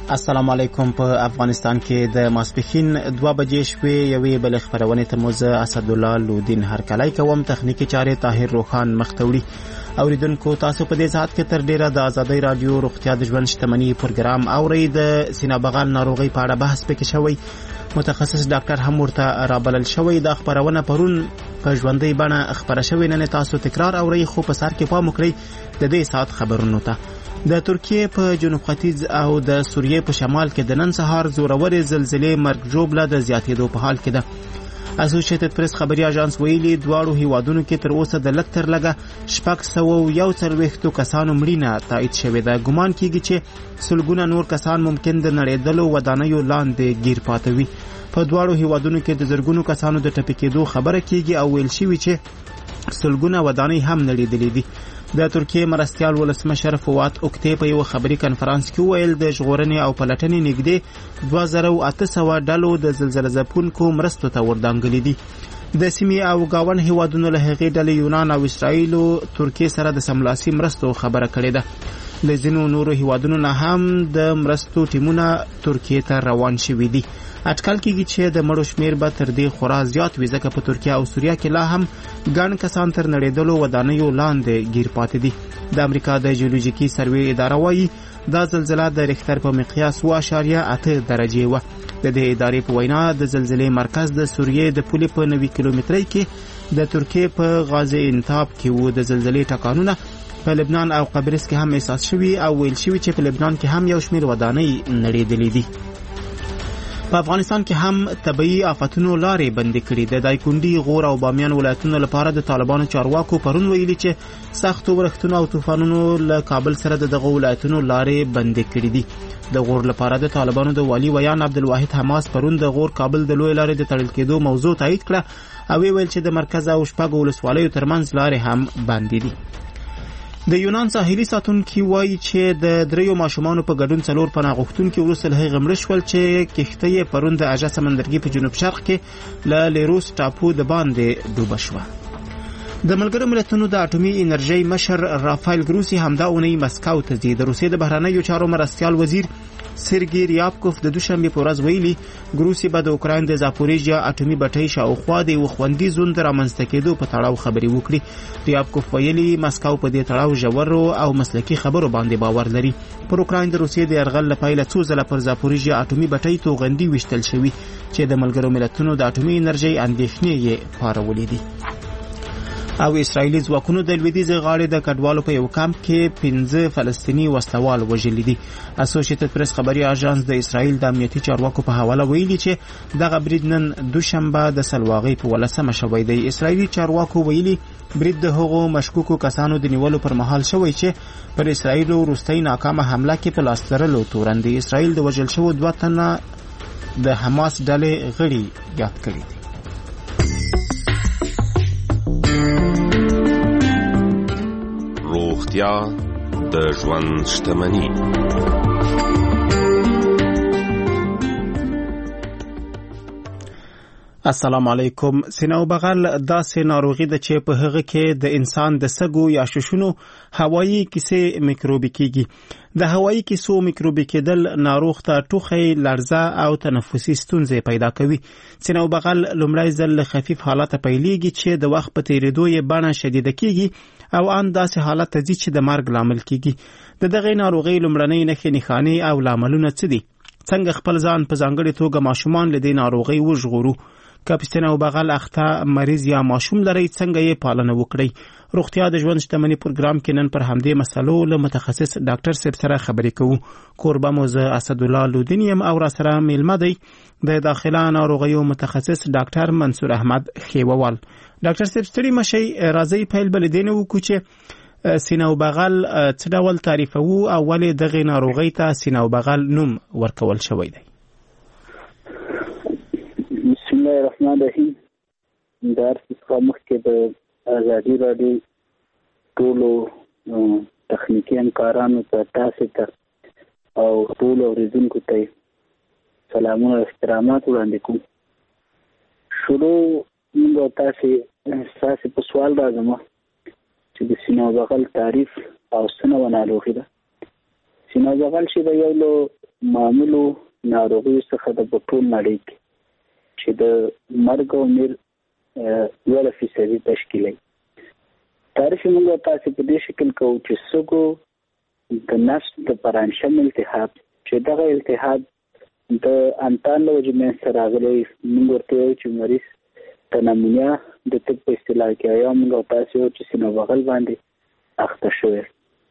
السلام علیکم. په افغانستان کې د ماسپښین 2 بجې شوې یوې بل خبرونه ته موزه اسدالله لودین هرکلی کوم. تخنیکی چارې طاهر روخان مختوړي. اوریدونکو تاسو په دې ساعت کې تر ډیره د ازادۍ رادیو روغتیا د ژوند شتمنۍ پروګرام اورئ. د سینه بغل ناروغي په اړه بحث پکې شوی. متخصص ډاکټر هم ورته رابلل شوی. د خبرونه پرون په ژوندۍ بڼه خبره شوی. نن تاسو تکرار اورئ خو په سر کې پام وکړئ د دې ساعت خبرونو ته. د ترکیه په جنوب ختیځ او د سوریې په شمال کې د نن سهار زورورې زلزلې مرګ ژوبله د زیاتېدو په حال کې ده. اسوسییټډ پریس خبري اژانس ویلي دواړو هیوادونو کې تر اوسه د لږ تر لږه 641 کسانو مړینه تایید شوې ده. ګمان کیږي چې سلګونه نور کسان ممکن د نړیدلو ودانیو لاندې گیر پاتې وي. په دواړو هیوادونو کې د زرګونو کسانو د ټپي کېدو خبره کیږي او ویل شوی چې سلګونه ودانۍ هم نړیدلې دي. د ترکیه مرستیال ولسمشر فواد اوکتې په یو خبري کنفرانس کې ویل د ژغورنې او پلټنې نږدې 2800 ډلو د زلزلې ځپونکو مرستو ته وردانګلې دي. د سیمې او گاون هیوادونو له هغې ډلې یونان او اسرائیل ترکیه سره د سملاسي مرستو خبره کړې ده. له ځینو نورو هیوادونو نه هم د مرستو ټیمونه ترکیه ته روان شوي دي. اټکل کېږي چې د مړو شمیر به تر دې خورا زیات وي ځکه په ترکیه او سوریه کې لا هم ګڼ کسان تر نړیدلو ودانیو لاندې گیر پاتې دي. د امریکا د جیولوژیکي سروې اداره وایي دا زلزله د ریختر په مقیاس 7.8 درجې وه. د دې ادارې په وینا د زلزلې مرکز د سوریې د پولې په 90 کیلومترۍ کې د ترکیه په غازی انتاب کې وو. د زلزلې ټکانونه په لبنان او قبرص کې هم احساس شوي او ویل شوي چې په لبنان کې هم یو شمیر ودانۍ نړیدلې دي. په افغانستان کې هم طبيعي آفتونو لارې بندې کړې. د دایکنډي، غور او بامیان ولایتونو لپاره د طالبانو چارواکو پرون ویلي چې سختو ورښتونو او طوفانونو له کابل سره دغه ولایتونو لارې بندې کړې دي. د غور لپاره د طالبانو د والي ویان عبدالواحد حماس پرون د غور کابل د لوی لارې د تړل کېدو موضوع تایید کړه او ویل چې د مرکز او شپږ ولسوالیو ترمنځ لارې هم بندې دي. د یونان ساحلي ساتونکي وایي چې د 3 ماشومانو په ګډون 4 پناه غوښتونکي وروسته له هغې مړه شول چې کښتۍ یې پرون د اژه سمندرګي په جنوب شرق کې له لیروس ټاپو د باندې ډوبه شوه. د ملګرو ملتونو د اټومي انرژۍ مشر رافایل ګروسي همدا اونۍ مسکو ته ځي. د روسیې د بهرنیو چارو مرستیال وزیر سرګي ریابکوف د دوشنبه په ورځ ویلي ګروسي به د اوکراین د زاپوریژیا اټومي بټۍ شاوخوا د وخوندي زون د رامنځته کېدو په تړاو خبرې وکړي. ریابکوف ویلي مسکو په دې تړاو ژورو او مسلکي خبرو باندې باور لري. پر اوکراین د روسیې د یرغل لپاره څو ځله پر زاپوریژیا اټومي بټۍ توغندي وشتل شوی چې د ملګرو ملتونو د اټومي انرژۍ اندېښنې یې پارولې دي. او اسرائیلي ځواکونو د لویدیځ غاړې د کډوالو په یو کمپ کې 15 فلسطینی وسلوال وژلي دي. اسوسییټډ پریس خبري اژانس د اسرائیل د امنیتي چارواکو په حواله ویلي چې دغه برید نن دوشنبه د سلواغۍ په 18 شوی دی. اسرائیلي چارواکو ویلي برید د هغو مشکوکو کسانو د نیولو پر مهال شوی چې پر اسرائیل وروستۍ ناکامه حمله کې په لاس لرلو تورن دی. اسرائیل د وژل شوو 2 تنه د حماس ډلې غړي یاد کړي دي. روغتیا د ژوند شتمني. السلام علیکم. سینه او بغل داسې ناروغي ده چې په هغه کې د انسان د سږو یا ششونو هوایي کیسې میکروبي کیږي. د هوایي کیسو میکروبي کېدل ناروغ ته ټوخی، لړزه او تنفسي ستونزې پیدا کوي. سینه او بغل لومړی ځل خفیف حالت پیلېږي چې د وخت په تیریدو یې بڼه شدیده کیږي او ان داسې حالت ته ځي چې د مرګ لامل کیږي. د دغه ناروغي لومړنۍ نښې نښانې او لاملونه څه دي؟ څنګه خپل ځان په ځانګړې توګه ماشومان له دې ناروغۍ وژغورو؟ که په سینه او بغل اخته مریض یا ماشوم لرئ څنګه یې پالنه وکړئ؟ روغتیا د ژوند شتمنۍ پروګرام کې نن پر همدې مسلو له متخصص ډاکټر صاحب سره خبرې کوو. کوربه مو زه اسدالله لودین یم او را سره میلمه دی د داخله ناروغیو متخصص ډاکټر منصور احمد خیووال. ډاکټر صاحب ستړي مشئ، راځئ پیل بل دې نه وکړو چې سینه او بغل څه ډول تعریفوو او ولې دغه ناروغۍ ته سینه او بغل نوم ورکول شوی دی؟ بسم الله الرحمن الرحیم. د څخه مخکې د ازادي راډیو ټولو تخنیکي همکارانو ته، تاسو ته او ټول اوریدونکو ته سلامونه او احترامات وړاندې کوم. شروع موږ تاسو په سوال راځم چې د سینه او بغل تعریف او څه ناروغي ده. سینه او بغل چې د یو معمولو ناروغیو څخه د ټول نړۍ کې چې د مرګ او میر 1% تشکیلوي. تعریف موږ تاسو په دې شکل کوو چې سګو د نفس د پرانشم التهاب چې دغه التهاب د انتان له وجې منځته راغلی. موږ ورته وایو چې مریض تنمونیا د طب په اصطلاح کې یا موږ تاسو چې سینه بغل باندې اخته شوی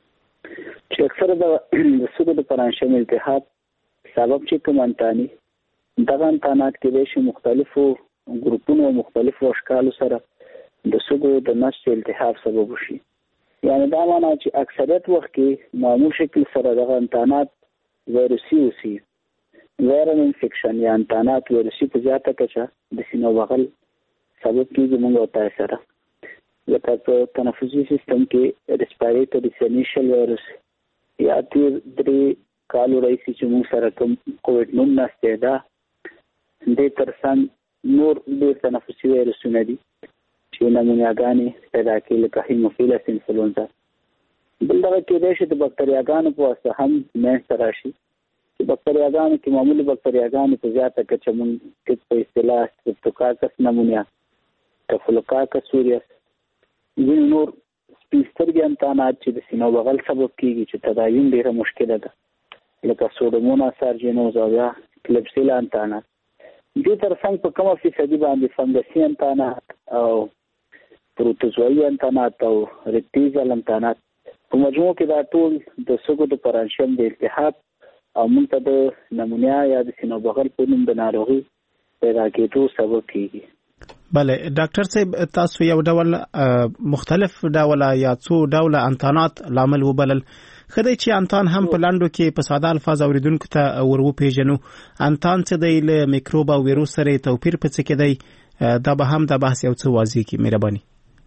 چې اکثره د سګو د پرانشم التهاب سبب چې کوم انتاني دغه انتانات کې د مختلفو ګروپونو او مختلفو اشکالو سره د سګو د نفس التهاب سبب وشي. یعنی دا معنی چې اکثریت وخت کې معمول شکل سره دغه انتانات ویروسي اوسي. وایرل انفیکشن یا انتانات ویروسي په زیاته کچه د سینه بغل سبب کېږي. موږ تاسو سره لکه په تنفسي سیستم کې ریسپیریټري سینیشل وایرس یا تیر 3 کالو راځي چې موږ سره کوم کووډ 19 ده د ترڅنګ نور د تنفسي وایرسونه دي چې نمونیاګانې پیدا کوي لکه هیموفیلس انفلوئنزا. بلدغه کېدای شي د بکتریاګانو په واسطه هم منځته راشي چې بکتریاګانو کې معمولي بکتریاګانې په زیاته کچه موږ په اصطلاح سترپټوکاکس نمونیا، ټفلوکاکس اوريوس، ځینې نور سپیسترګي انتانات چې د سینو بغل سبب کېږي چې تداوین ډېره مشکله ده لکه سوډوموناس سارجینوز او یا کلپسیلا انتانات. دې ترڅنګ په کومه فیصدي باندې فنګسي انتانات او پروتوزوایي انتانات او ریکټیزل انتانات په مجموع کې دا ټول د سګو د پرانشم د التهاب او منتد نمونیا یا د سینو بغل په نوم د ناروغي پیدا کېدو سبب کېږي. بله ډاکټر صاحب تاسو یو ډول مختلف ډول یا څو ډول انتانات لامل وبلل. خدای چې انتان هم په لاندو کې په ساده الفاظ اوریدونکو ته ورو پیژنو. انتان څه دی له میکروب او ویروس سره توپیر په څه کې دی؟ دا به هم د بحث یو څه واضح کی مهرباني.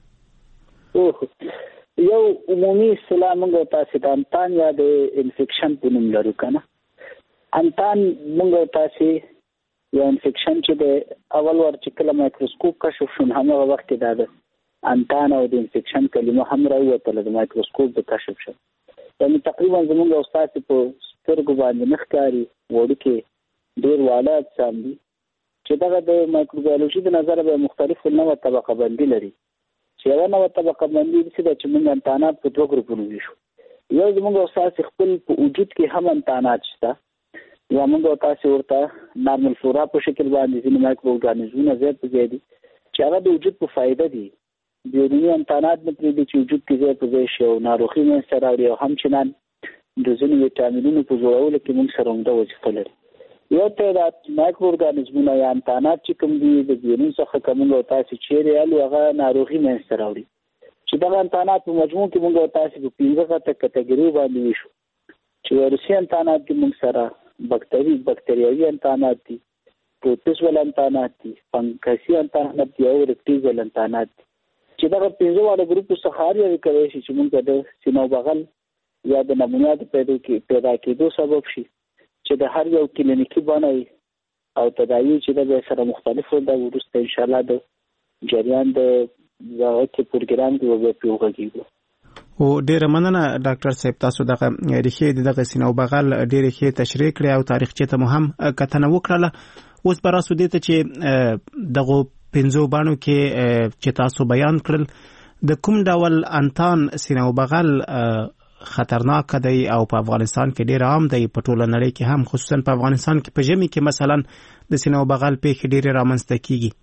یو عمومي اصطلاح موږ تاسو د انتان یا د انفیکشن په نوم لرو کنه. انتان موږ تاسو یو انفیکشن چې د اول ور چې کله مایکروسکوپ کشف شون هغه وخت دا د انتان او د انفیکشن کلمه هم راوته د مایکروسکوپ د کشف شو. یعنی تقریبا زموږ استاد په سترګو باندې نخکاری وړو کې ډیر والا سم دي چې دا د مایکروبیولوژي د نظر به مختلفو نوع طبقه بندي لري. چې یو نوع طبقه بندي چې موږ انتانات په دوه ګروپونو ویشو. یو زموږ استاد خپل په وجود کې هم انتانات شته یا موږ تاسو ورته نارمل فلورا په شکل باندې ځینې مایکرو ارګانیزمونه زیات دي چې هغه د وجود په فائدہ دي. بیرونی انتانات نه پرې چې وجود کې زیات ځای شي او ناروغي نه سره اړي او همچنان د ځینې ویټامینونو په جوړولو کې موږ سره هم د وظیفه لري. یو تعداد مایکرو ارګانیزمونه یا انتانات چې کوم دي د بیرون څخه کوم او تاسو چیرې الو هغه ناروغي نه سره اړي چې دا انتانات په مجموع کې موږ تاسو په 15 کټګوري باندې ویشو چې ویروسي انتانات کې موږ سره بکتریاوي انتانات دي، پروتوزوال انتانات دي، فنګسي انتانات دي او ریکټیزل انتانات دي چې دا په 15 واړه ګروپ څخه هر یو کوي چې موږ د سینو بغل یا د نمونیا د پیدا کېدو سبب شي چې د هر یو کلینیکي باندې او تداوی چې د سره مختلفو د ورسته ان شاء الله د جریان د واقعي پروګرام کې وګورئ پیوږي. او ډیره مننه ډاکټر صاحب تاسو دغه ریښې دغه سینو بغل ډیره ښه تشریح کړې او تاریخچه ته مهم کتنه وکړه. اوس براسو دې ته چې دغه 15 باندې کې چې تاسو بیان کړل د کوم ډول انتان سینو بغل خطرناک دی او په افغانستان کې ډیر عام دی، په ټوله نړۍ کې هم خصوصا په افغانستان کې په ژمي کې مثلا د سینو بغل پیښې ډیر رامنځته کیږي.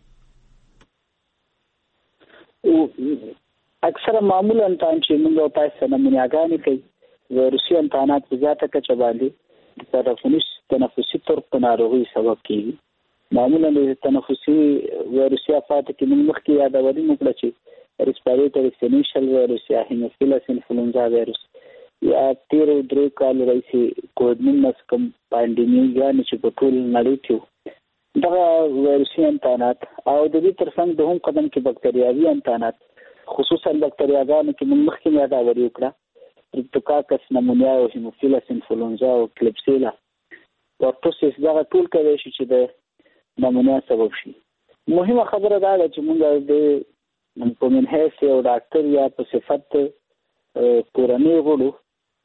اکثره معمولا انتان چې موږ تاسو نمونیاګانې کوي ویروسي انتانات په زیاته کچه باندې د تنفسي طرق ناروغي سبب کیږي. معمولا د تنفسي ویروسي افات کې موږ مخکې یادولې موږ چې ریسپیریټري سینیشل ویروس یا هیموفیلس انفلوئنزا ویروس یا 13 کال راځي کووډ 19 کوم پاندیمي یعنی چې په ټول نړۍ کې دا ویروسي انتانات او د دې ترڅنګ د هم قدم کې بکتریاوي انتانات خصوصا بکتریاګانو کې موږ مخکې یادولې وکړه سترپټوکاکس نمونیا او هیموفیلس انفلوئنزا او کلپسیلا ورټوسیس دا ټول کوي چې د نمونیا سبب شي. مهمه خبره دا ده چې موږ د په منحیث یو ډاکټر یا په صفت کورنۍ غړو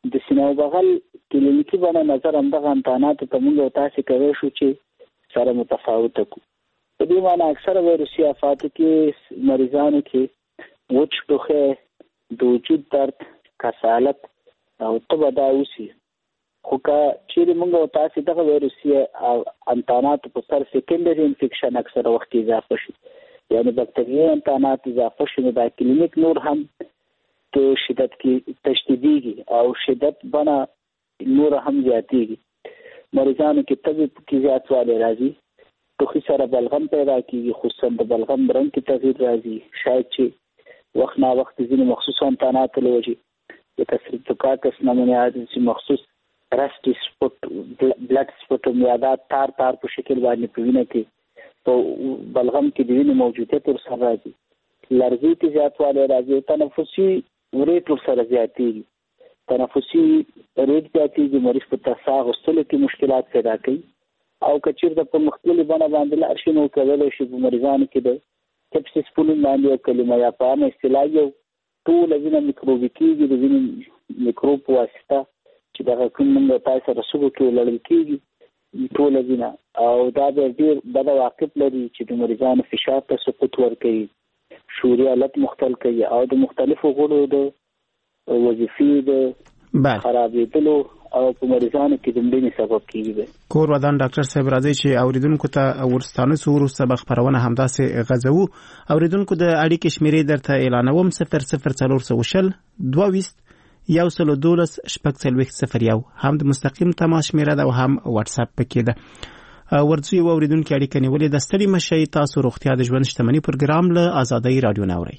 د سینه بغل کلینیکی باندې نظر همدغه امتحانات ته موږ تاسو کوي شو چې سره متفاوت کو. په دې معنی اکثره ویروسي آفاتو کې مریضانو کې وچ ټوخه د وجود درد کسالت او تبدا اوسي. خو که چیرې موږ تاسو دغه ویروسي امتحانات په سر سیکنډري انفیکشن اکثره وخت اضافه شي یعنی بکټریايي امتحانات اضافه شي نو دا کلینیک نور هم ته شدت کې تشدیدي او شدت بنا نور هم زیاتېږي. مریضانو کې طبيب کې زیاتوالی راځي، ټوخي سره بلغم پیدا کیږي، خصوصا د بلغم رنګ کې تغییر راځي. شاید چې وخت نا وخت ځینې مخصوص امتحانات لوجي د سترپتوکاکس نمونیات چې مخصوص رسټي سپوت بلډ سپوټوم یا دا تار په شکل باندې په وینه کې په بلغم کې د وینې موجودیت ورسره راځي. لرزې کې زیاتوالی راځي، تنفسي ریټ ورسره زیاتېږي. تنفسي ریټ زیاتېږي، مریض په تنفس اخیستلو کې مشکلات پیدا کوي. او که چیرته په مختلفو بڼه باندې لاړ شي نو کولی شي په مریضانو کې د سپسیس پولون باندې یو کلمه یا په عامه اصطلاح یو ټوله وینه میکروبي کېږي، د وینې میکروب په واسطه چې دغه کوم موږ تاسو سره سږو کې لړل کېږي ټوله وینه، او دا به ډېر بد عواقب لري چې د مریضانو فشار ته سقوط ورکوي، شعوري حالت مختل کوي او د مختلفو غړو د وظیفې د خرابېدلو او په مریضانو کې د مړینې سبب کیږي. کور ودان ډاکټر صاحب راځي چې اوریدونکو ته ورستانه سور سبق خبرونه همداسې غزو. اوریدونکو د اړیکې شمیرې درته اعلانوم 00400 22 112 شپږ هم د مستقیم تماس شمیره ده او هم واتس اپ پکې ده. ورځي اوریدونکو اړیکه نیولې د ستړي مشي تاسو روغتیا د ژوند شتمنۍ پروګرام له آزادۍ رادیو نوري.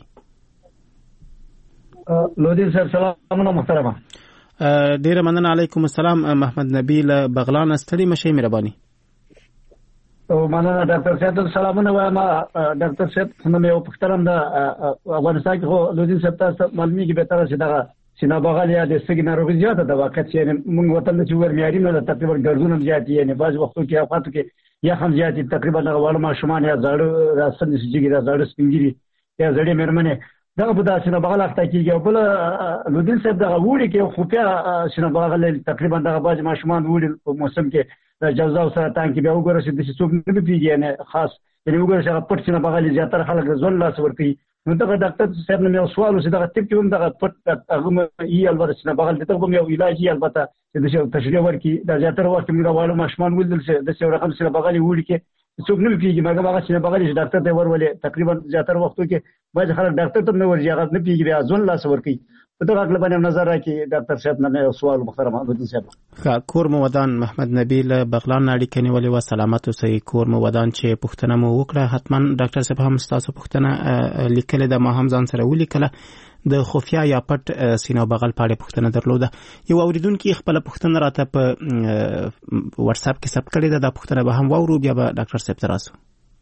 لودین صاحب سلام محترمه. ډیر مننه. علیکم السلام. محمد نبیل بغلان ستړي مشي مهرباني. او مننه ډاکټر صاحب سلامونه وایم. ډاکټر صاحب نو مې پخترم د افغانستان کې لودین صاحب تاسو معلومي کې به تر څه دغه سینا بغل یا د سګ ناروغي زیاته د واقع چې موږ وطن چې ور معیاري نه تقریبا ګرځون زیات یعنی بعض وختو کې اوقاتو کې یا هم زیات تقریبا غوړ ما شومان یا زړه راستل سجګي دا زړه سپینګيري یا زړې مرمنه دا په داسې نه بغل اخته کېږي. بل لودین صاحب دا وړي کې خو په سینا بغل تقریبا دا بعض ما شومان وړي په موسم کې د جوزا سرطان کې به وګورئ چې د څوک نه پیږي یعنی خاص یعنی وګورئ چې پټ سینا بغل زیاتره خلک ځول لاس ورکي. نو دا ډاکټر صاحب نو سوال وسه دا ټیپ کې هم دا پټ هغه یې البته سینا بغل ته کوم یو علاج یې البته چې د تشریح ورکي دا زیاتره وخت موږ غواړو ما شومان ولدل چې د څو رقم سینا بغل وړي کې څوک نه پیږي. مګر هغه سینا بغل چې ډاکټر ته ورولې تقریبا زیاتره وختو کې باید خلک ډاکټر ته نه ورځي هغه نه پیږي بیا ځول لاس ورکي. په دغه اړه باندې نظر راکړي ډاکټر صاحب نه سوال محترم لودین صاحب. کور مو ودان محمد نبیل بغلان اړیکه نیولې و سلامت اوسئ. کور مو ودان چې پښتنه مو وکړه حتما ډاکټر صاحب هم تاسو پښتنه لیکل د ما هم ځان سره ولیکله د خفیا یا پټ سینا بغل پاړې پښتنه درلوده. یو اوریدونکو خپل پښتنه راته په واتس اپ کې ثبت کړی دا پښتنه به هم وورو بیا به ډاکټر صاحب تراسو.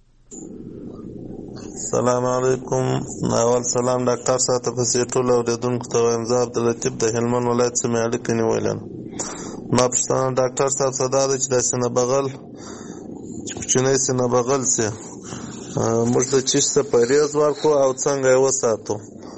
السلام علیکم. اول سلام ډاکټر صاحب ته په ټول اوریدونکو ته وایم زه عبداللطیف د هلمند ولایت څخه اړیکه نیولم. ما پوښتنه ډاکټر صاحب صدا ده چې د سینه بغل کوچنی سینه بغل سي موږ د چیش څخه پریز ورکو او څنګه یې وساتو.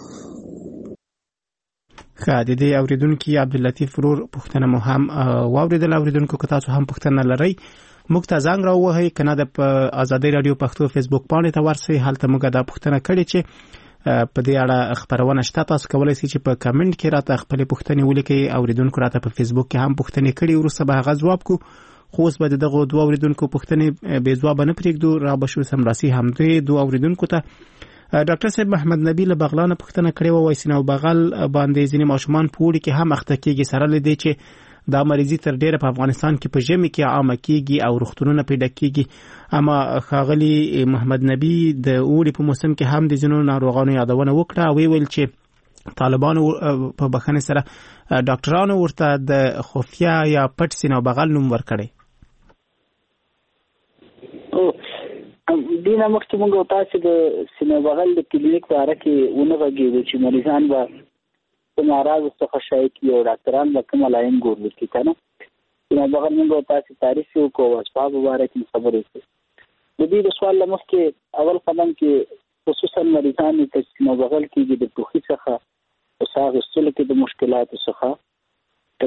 د دې اوریدونکو عبداللطیف ورور پوښتنه مو هم واوریدل. اوریدونکو که تاسو هم پوښتنه لرئ موږ ته زنګ راووهئ کنه د آزادۍ رادیو پښتو فیسبوک باندې ته ورسئ. هلته موږ دا پوښتنه کړې چې په دې اړه خبرونه شته. تاسو کولی شئ چې په کمنټ کې راته خپل پوښتنې ولیکئ. اوریدونکو راته په فیسبوک کې هم پوښتنې کړې وروسته به هغه ځواب کو. خو اوس به دغه دوه اوریدونکو پوښتنې بې ځوابه نه پرېږدو. را به شو سمراسي همدې دوه اوریدونکو ته ډاکټر صاحب محمد نبیل بغلان پوښتنه کړې و سینا بغل باندې ځینې ماشومان په وړي کې هم اخته کېږي سره له دې چې دا مریضي تر ډیره په افغانستان کې په ژمي کې عامه کېږي او روغتونونه پیدا کېږي. اما ښاغلي محمد نبی د اوړي په موسم کې هم د ځینو ناروغانو یادونه وکړه او ویل چې طالبانو په بخښنې سره ډاکټرانو ورته د خفیا یا پټ سینا بغل نوم ورکړی. دینه مخکې موږ تاسو د سینا بغل د کلینیک په اړه کې ونه غږیږو چې مریضان به په ناراض څخه شای کی او ډاکټران به کوم لاین ګورل کی کنه. سینا بغل موږ تاسو تعریف وکړو او اسباب مبارک خبرې وکړو. د دې سوال لمخکې اول قدم کې خصوصا مریضان ته سینا بغل کې د ټوخي څخه او ساغ استل کې د مشکلات څخه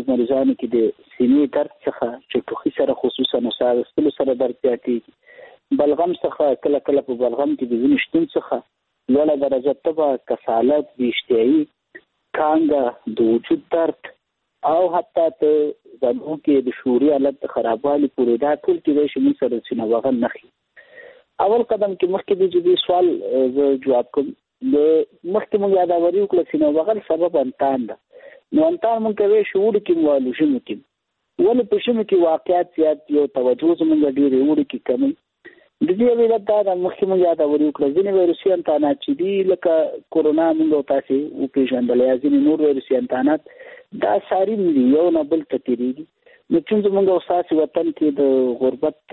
مریضانو کې د سینې درد څخه چې ټوخي سره خصوصا نو ساه اخیستلو سره درد زیاتېږي، بلغم څخه کله کله په بلغم کې د وینې شتون څخه لوړه درجه تبه، کسالت، بېاشتهایي، کانګه، د وجود درد او حتی ته زمو کې د شعوري حالت د خرابوالي پورې دا ټول کېدای شي موږ سره سینه بغل نښي. اول قدم کې مخکې د جدي سوال زه جواب کوم. د مخکې موږ یاداوري وکړه سینه بغل سبب انتان ده. نو انتان موږ کوي شعور کې موالو ژمي کې ولې په ژمي کې واقعیت زیات یو توجه زموږ ډېرې وړي کې کمی. د دې علت دا ده مخکې موږ یاداوري وکړه ځینې ویروسي انتانات چې دي لکه کورونا موږ تاسې وپېژندل یا ځینې نور ویروسي انتانات دا ساري دي یو نه بل ته تېرېږي. نو چون زموږ ستاسې وطن کې د غربت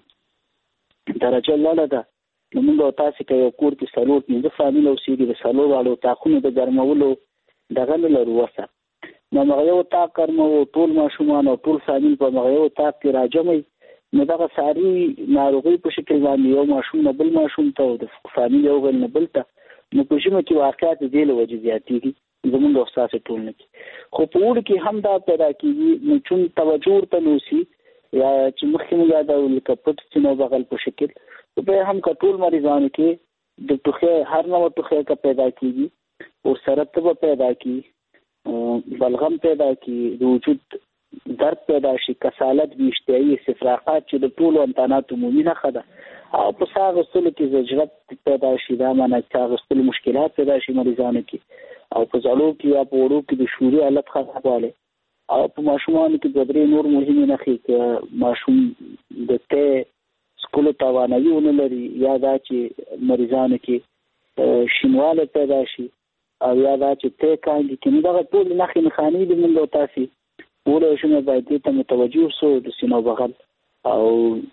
درجه لوړه ده نو موږ تاسې که یو کور کې 4-5 فامیل اوسېږي د 4 واړو اطاقونو د ګرمولو دغه نه لرو وسه. نو هغه یو اطاق ګرمو ټول ماشومان او ټول فامیل په هغه یو اطاق کې راجمعي نو دغه ساري ناروغي په شکل باندې یو ماشوم نه بل ماشوم ته او د فامیل یو بل نه بل ته نو په ژمي کې واقعیت دې له وجې زیاتېږي زموږ ستاسې ټولنه کې. خو په اوړي کې هم دا پیدا کېږي نو چون توجه ورته نه اوسي یا چې مخکې مو یادول لکه پټ سینه بغل په شکل بیا هم که ټول مریضانو کې د ټوخۍ هر نوع ټوخۍ که پیدا کېږي ورسره تبه پیدا کېږي، بلغم پیدا کېږي، د وجود درد پیدا شي، کسالت، بېاشتهایي، استفراغات چې د ټولو انتاناتو عمومي نښه ده او په ساه اخیستلو کې زجرت پیدا شي، دا معنی چې ساه اخیستلو مشکلات پیدا شي مریضانو کې او په زړو کې یا په وړو کې د شعوري حالت خرابوالی او په ماشومانو کې 2-3 نور مهمې نښې که ماشوم د تی سکولو توانایي ونه لري یا دا چې مریضانو کې شینوالی پیدا شي او یا دا چې تی کانګې کې نو دغه ټول نښې نښانې دي موږ تاسې وړی شنه باید دې ته متوجه اوسو. د سینه بغل او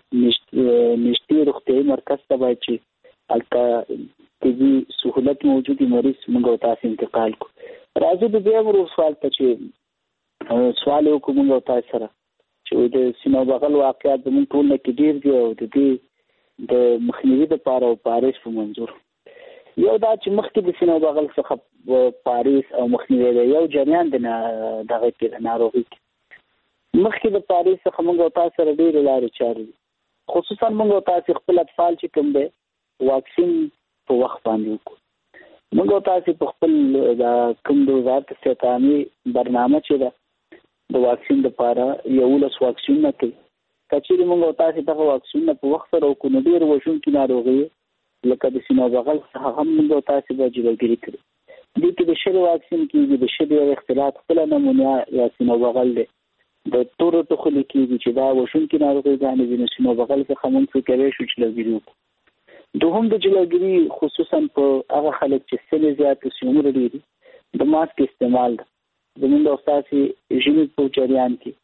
نږدې روغتیایي مرکز ته باید چې هلته طبي سهولت موجود مریض موږ تاسې انتقال کړو. راځو د دویم ورو سوال ته چې سوال یې وکړو موږ تاسې سره چې د سینه بغل واقعیت زموږ ټولنه کې ډېر دي او د دې د مخنیوي دپاره او پاریس په منظور یو دا چې مخکې د سینه بغل څخه پاریس او مخنیوي دی یو جریان دی دغه کې د ناروغي کې مخکې د پاریس څخه موږ تاسو سره ډېرې لارې چارې دي خصوصا موږ تاسو خپل اطفال چې کوم دی واکسین په وخت باندې وکړو. موږ تاسو په خپل د کوم د وزارت صحت عامې برنامه چې ده د واکسین لپاره 11 واکسینونه کوي. که چېرې موږ تاسو دغه واکسینونه په وخت سره وکړو نو ډېر وژونکي ناروغۍ لکه د سینه بغل څخه هم موږ تاسو به جلوګیري کړي. دې کې د شلو واکسین کېږي، د شلو یو اختلاط خپله نمونه یا سینه بغل دی، د تورو ټوخلي کېږي چې دا وژونکي ناروغۍ دي نو سینه بغل څخه موږ څه کولی شو جلوګیري وکړو. دوهم د جلوګیري خصوصا په هغه خلک چې سن یې زیات وي عمر ډېر وي د ماسک استعمال ده. زموږ او ستاسې ژمي په جریان کې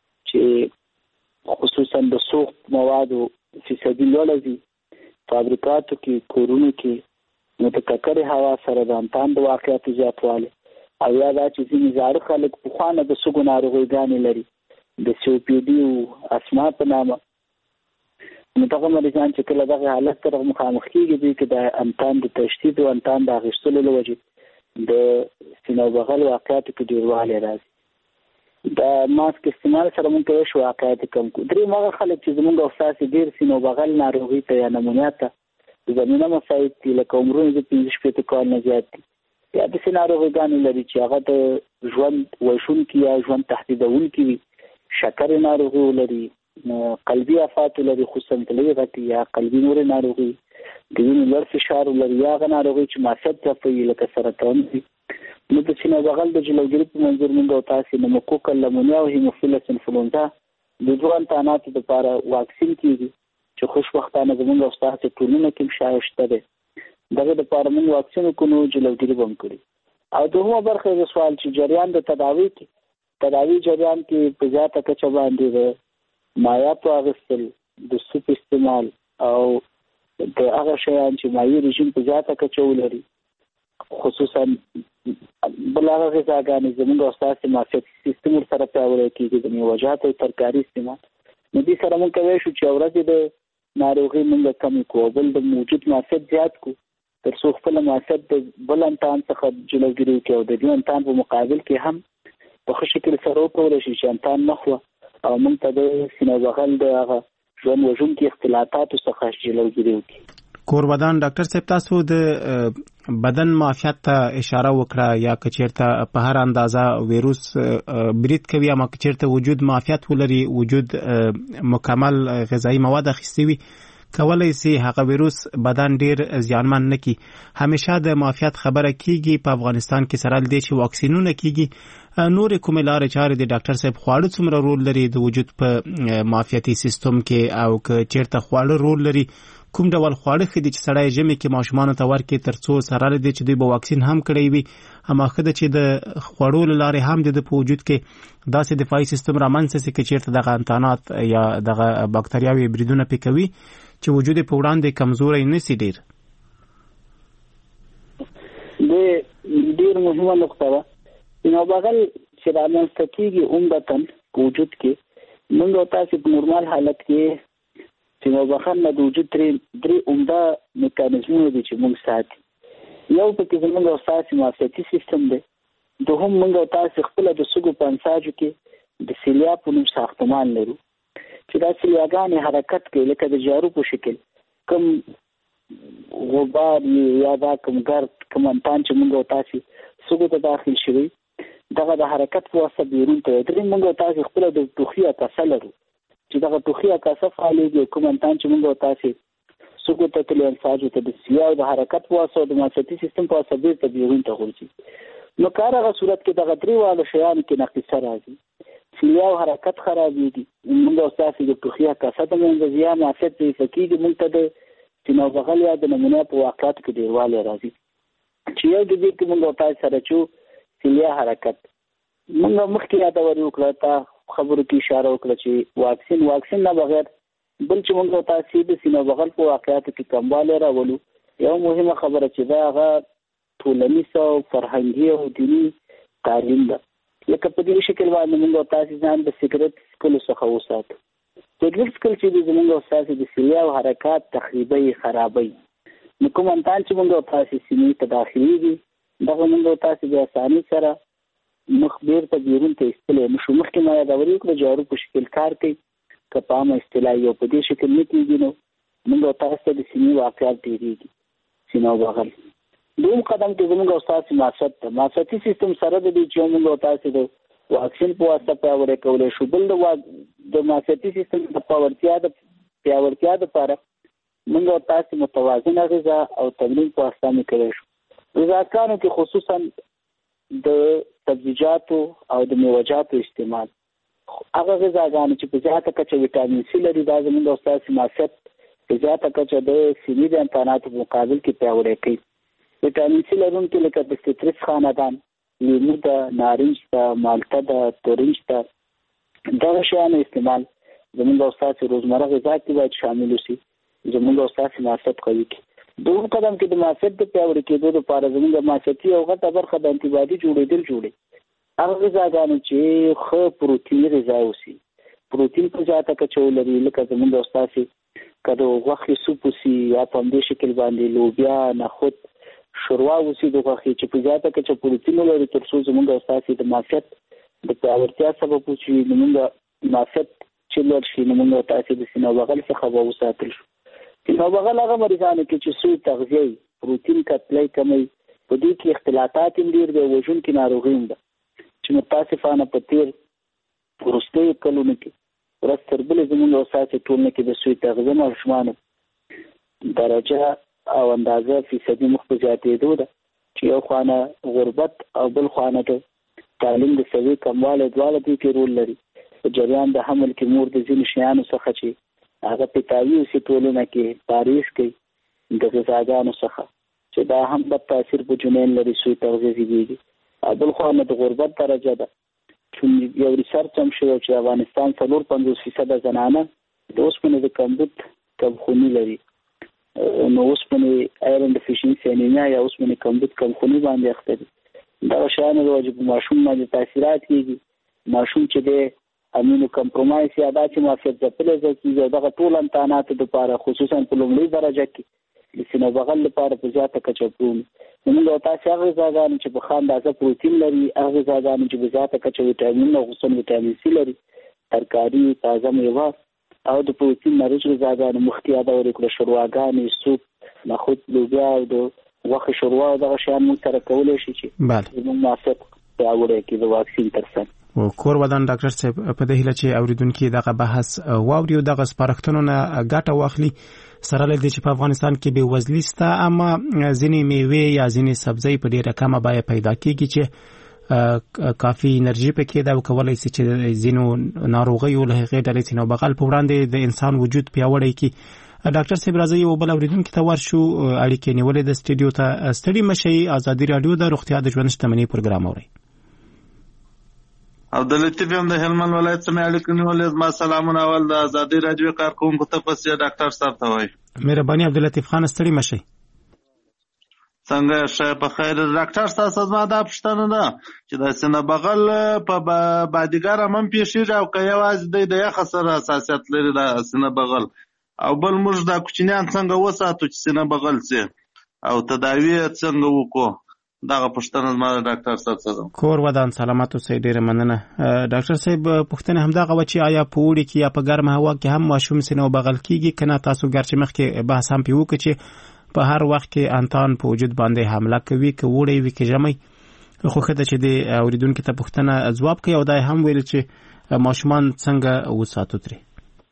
چې خصوصا د سوخت موادو فیصدي لوړه وي فابریکاتو کې کورونو کې نو د ککړې هوا سره د انتان د واقعیاتو زیاتوالی او یا دا چې ځینې زاړه خلک پخوا نه د سږو ناروغیګانې لري د COPD او اسما په نامه نو دغه مریضان چې کله دغه حالت سره مخامخ کېږي دوی کې د انتان د تشدید او انتان د اخیستلو له وجې د سینه بغل واقعیاتو کې ډېروالی راځي. د ماسک استعمال سره موږ کولی شو واقعیت کم کړو. درېیم هغه خلک چې زموږ او ستاسې ډېر سینه بغل ناروغي ته یا نمونیا ته زمینه مساعد دي لکه عمرونه د 15 کال نه زیات دي یا داسې ناروغیګانې لري چې هغه د ژوند وژونکي یا ژوند تهدیدونکي وي، شکرې ناروغي ولري، قلبي آفات ولري خصوصا تلوي غټي یا قلبي نورې ناروغي، د وینې لوړ فشار ولري یا هغه ناروغي چې معافیت ځپوي لکه سرطان وي. نو د سینه بغل د جلوګیري په منظور موږ او تاسې نموکوکل لمونیا او هیموفیلس انفلونزا د دوه انتاناتو دپاره واکسین کېږي چې خوشبختانه زموږ او ستاسې ټولنه کې شایع شته دی. دغه دپاره موږ واکسین وکړو نو جلوګیري به هم کړي. او دوهمه برخه د سوال چې جریان د تداوي جریان کې په زیاته کچه باندې د مایعاتو اخیستل، د سوپ استعمال او د هغه شیان چې مایع رژیم په زیاته کچه ولري خصوصا بل هغه غذاګانې زموږ او ستاسې معافیتي سیستم ورسره پیاوړی کېږي د میوهجاتو او ترکاري استعمال نو دې سره موږ کولی شو چې ورځې د ناروغۍ موږ کمې کړو او بل د موجود معافیت زیات کړو تر څو خپل معافیت د بل انتان څخه جلوګیري وکړي او د دې انتان په مقابل کې هم په ښه شکل سره وکولی شي چې امکان نه خو او موږ ته د سینه بغل د هغه ژوند وژونکي اختلاطاتو څخه جلوګیري وکړي. کوربدان ډاکټر صاحب تاسو د بدن معافیت ته اشاره وکړه یا که چیرته په هر اندازه ویروس برید کوي یا که چیرته وجود معافیت ولري وجود مکمل غذایی مواد اخیستي وي کولای شي هغه ویروس بدن ډیر زیانمن نه کی. همیشه د معافیت خبره کیږي په افغانستان کې سره د چې واکسینونه کیږي نور کومه لار چارې د ډاکټر صاحب خواړه څومره رول لري د وجود په معافیتي سیستم کې او که چیرته خواړه رول لري کوم ډول خواړه خدي چې سړی ژمي کې ماشومان ته ورکړي ترڅو سره لري چې دوی به واکسین هم کړی وي اما خدای چې د خوړو لارې هم د په وجود کې داسې دفاعي سیستم رامنځته شي چې چیرته دغه انتانات یا دغه باکتریاوي بریدونه پکوي چې وجود په وړاندې کمزوري نشي. ډیر مهمه نقطه ده نو بغل چې رامنځته کیږي عمدتاً په وجود کې موږ تاسو په نورمال حالت کې چې نو بخښنه د وجود درې عمده میکانیزمونه دي چې موږ ساتي. یو پکې زموږ او تاسو معافیتي سیستم دی، دوهم موږ او تاسو خپل د سږو په انساجو کې د سیلیا په نوم ساختمان لرو چې دا سیلیاګانې حرکت کوي لکه د جارو په شکل کوم غبار یا دا کوم ګرد کوم انتان چې موږ او تاسو سږو ته داخل شوي دغه د حرکت په واسطه بیرون ته درې موږ او تاسو خپل د ټوخي اکاسه لرو چې دغه ټوخي اکاسه فعالېږي کوم انتان چې موږ او تاسو سږو ته تللی انساجو ته د سیلیا او د حرکت په واسطه د معافیتي سیستم په واسطه بیرته بیرون ته غورځي. نو کار هغه صورت کې دغه درې واړه شیانو کې نقص راځي، سیلیا او حرکت خرابېږي، موږ او تاسو د ټوخي اکاسه د منځه زیان معافیت ضعیفه کېږي، موږ ته د سینه بغل یا د نمونیا په واقعاتو کې ډېروالی راځي چې یو د دې کې موږ او تاسو سره چې سیلیا حرکت موږ مخکې یادوري وکړه تا خبرو کې اشاره وکړه چې واکسین نه بغیر بل چې موږ او تاسو د سینه بغل په واقعاتو کې کموالی راولو. یو مهمه خبره چې دا هغه ټولنیز او فرهنګي او دیني تعلیم ده. لکه په دې شکل باندې موږ او تاسو ځان د سیګریټ څکلو څخه وساتو. سیګریټ څکل چې زموږ او تاسو د سیلیا او حرکات تخریبي خرابوي. نو کوم انتان چې موږ او تاسو سینې ته داخليږي دغه موږ او تاسو د اساني سره مخ بیرته بیرون ته ایستلی نشو. مخکې ما یادوري وکړه جارو په شکل کار کوي که په عامه اصطلاح یو په دې شکل نه کېږي نو موږ او تاسو ته د سینې واقعات ډېرېږي سینه بغل. دوم قدم کې زموږ او تاسو معافیت ده، معافیتي سیستم سره د دې چې موږ او تاسو د واکسین په واسطه پیاوړی کولی شو. بل د معافیتي سیستم د پیاوړتیا دپاره موږ او تاسو متوازنه غذا او تمرین په واسطه مې کولی شو. غذاګانو کې خصوصا د سبزیجاتو او د میوه‌جاتو استعمال هغه غذاګانې چې په زیاته کچه ویټامین سی لري دا زموږ او ستاسو معافیت په زیاته کچه د سینې د امکاناتو په مقابل کې پیاوړی کوي. ویټامین سی لرونکي لکه د سټرس خاندان، لیمو ده، نارنج ده، مالټه ده، تورنج ده، دغه شیانو استعمال زموږ او ستاسو روزمره غذا کې باید شامل وشي زموږ او ستاسو معافیت قوي کړي. دوم قدم کې د معافیت د پیاوړي کېدو لپاره زموږ د معافیتي او غټه برخه د انټي باډي جوړېدل هغه غذاګانې چې ښه پروتیني غذا اوسي، پروتین په زیاته کچه ولري لکه زموږ او ستاسو که د غوښې سوپ وسي یا په همدې شکل باندې لوبیا، نخود، شوروا وسي د غوښې چې په زیاته کچه پروتین ولري ترڅو زموږ او ستاسو د معافیت د پیاوړتیا سبب وشي. زموږ معافیت چې لوړ شي نو موږ او تاسو د سینه بغل څخه به وساتل شو. سینه بغل هغه مریضانو کې چې سوء تغذیه پروتین کتلې کمی په دې کې اختلاطات هم ډېر دی، وژونکې ناروغي هم ده چې متاسفانه په تېر وروستیو کلونو کې ورځ تر بلې زموږ او ستاسو ټولنه کې د سوء تغذیه ماشومانو درجه او اندازه فیصدي مخ په زیاتېدو ده چې یو خوانه غربت او بل خوانه د تعلیم د سوي کموالی دواړه دې کې رول لري. په جریان د حمل کې مور د ځینو شیانو څخه چې هغه پیتاوي اوسي ټولنه کې پاریس کوي د غذاګانو څخه چې دا هم بد تاثیر په جنین لري، سوء تغذیه زیږېږي. بل خوا د غربت درجه ده چې یو ریسرچ هم شوی چې افغانستان 54% زنانه د اوسپنې د کمبود کمخوني لري. نو اوسپنې آیرن ډیفیشنسي انیمیا یا اوسپنې کمبود کمخوني باندې اخته دي. دغه شیانو د وجې په ماشوم باندې تاثیرات کېږي. ماشوم چې دی امینو کمپرومایز یا دا چې معافیت ځپلی کېږي او دغه ټول امتحاناتو دپاره خصوصا په لومړۍ درجه کې د سینه بغل لپاره په زیاته کچه پرومي موږ تاسو هغه غذاګانې چې په خام اندازه پروتین لري، هغه غذاګانې چې په ذاته کچه ویټامین او خصوصا ویټامین سي لري، ترکاری، تازه میوه او د پروتین لرونکي غذاګانې مخکې یادول کړو، شورواګانې، سوپ، نخود، لوبیا او د غوښې شوروا او دغه شیان موږ سره کولی شي چې زموږ معافیت پیاوړی کړي د واکسین تر څنګ. کور ودان ډاکټر صاحب په دې هیله چې اوریدونکي دغه بحث واوري او دغه سپارښتنو نه ګټه واخلي، سره له دې چې په افغانستان کې بې وزلي شته، اما ځینې میوې یا ځینې سبزۍ په ډېره کمه بیه پیدا کېږي چې کافي انرژي پکې ده او کولی شي چې ځینو ناروغیو له هغې ډلې سینه بغل په وړاندې د انسان وجود پیاوړی کړي. ډاکټر صاحب راځي یو بل اوریدونکي ته ورشو، اړیکې نیولې د سټډیو ته. ستړي مشئ، ازادي راډیو د روغتیا د ژوند شتمنۍ پروګرام اورئ. عبداللطیف هم د هلمند ولایت څخه اړیکې نیولې. ما سلامونه اول د ازادي راډیو کارکونکو ته پسې ډاکټر صاحب ته وایي. مهرباني عبداللطیف خان، ستړي مشئ. څنګه ښه په خیر ډاکټر صاحب؟ زما دا پوښتنه ده چې د سینه بغل په بادیګر هم پیښیږي او که یوازې د یخ سره حساسیت لري د سینه بغل، او بل موږ دا کوچنیان څنګه وساتو چې سینه بغل سي او تداوی څنګه وکړو؟ دغه پوښتنه زما د ډاکټر صاحب څخه. کور ودان، سلامات اوسئ، ډېره مننه. ډاکټر صاحب پوښتنه همدغه وه چې آیا په اوړي کې یا په ګرمه هوا کې هم ماشوم سینه بغل کېږي که نه؟ تاسو ګرچې مخکې بحث هم پرې وکړو چې په هر وخت کې انتان په وجود باندې حمله کوي، که اوړی وي که ژمی. خو ښه ده چې د اورېدونکي ته پوښتنه ځواب کوي او دا هم ویل چې ماشومان څنګه وساتو ترې.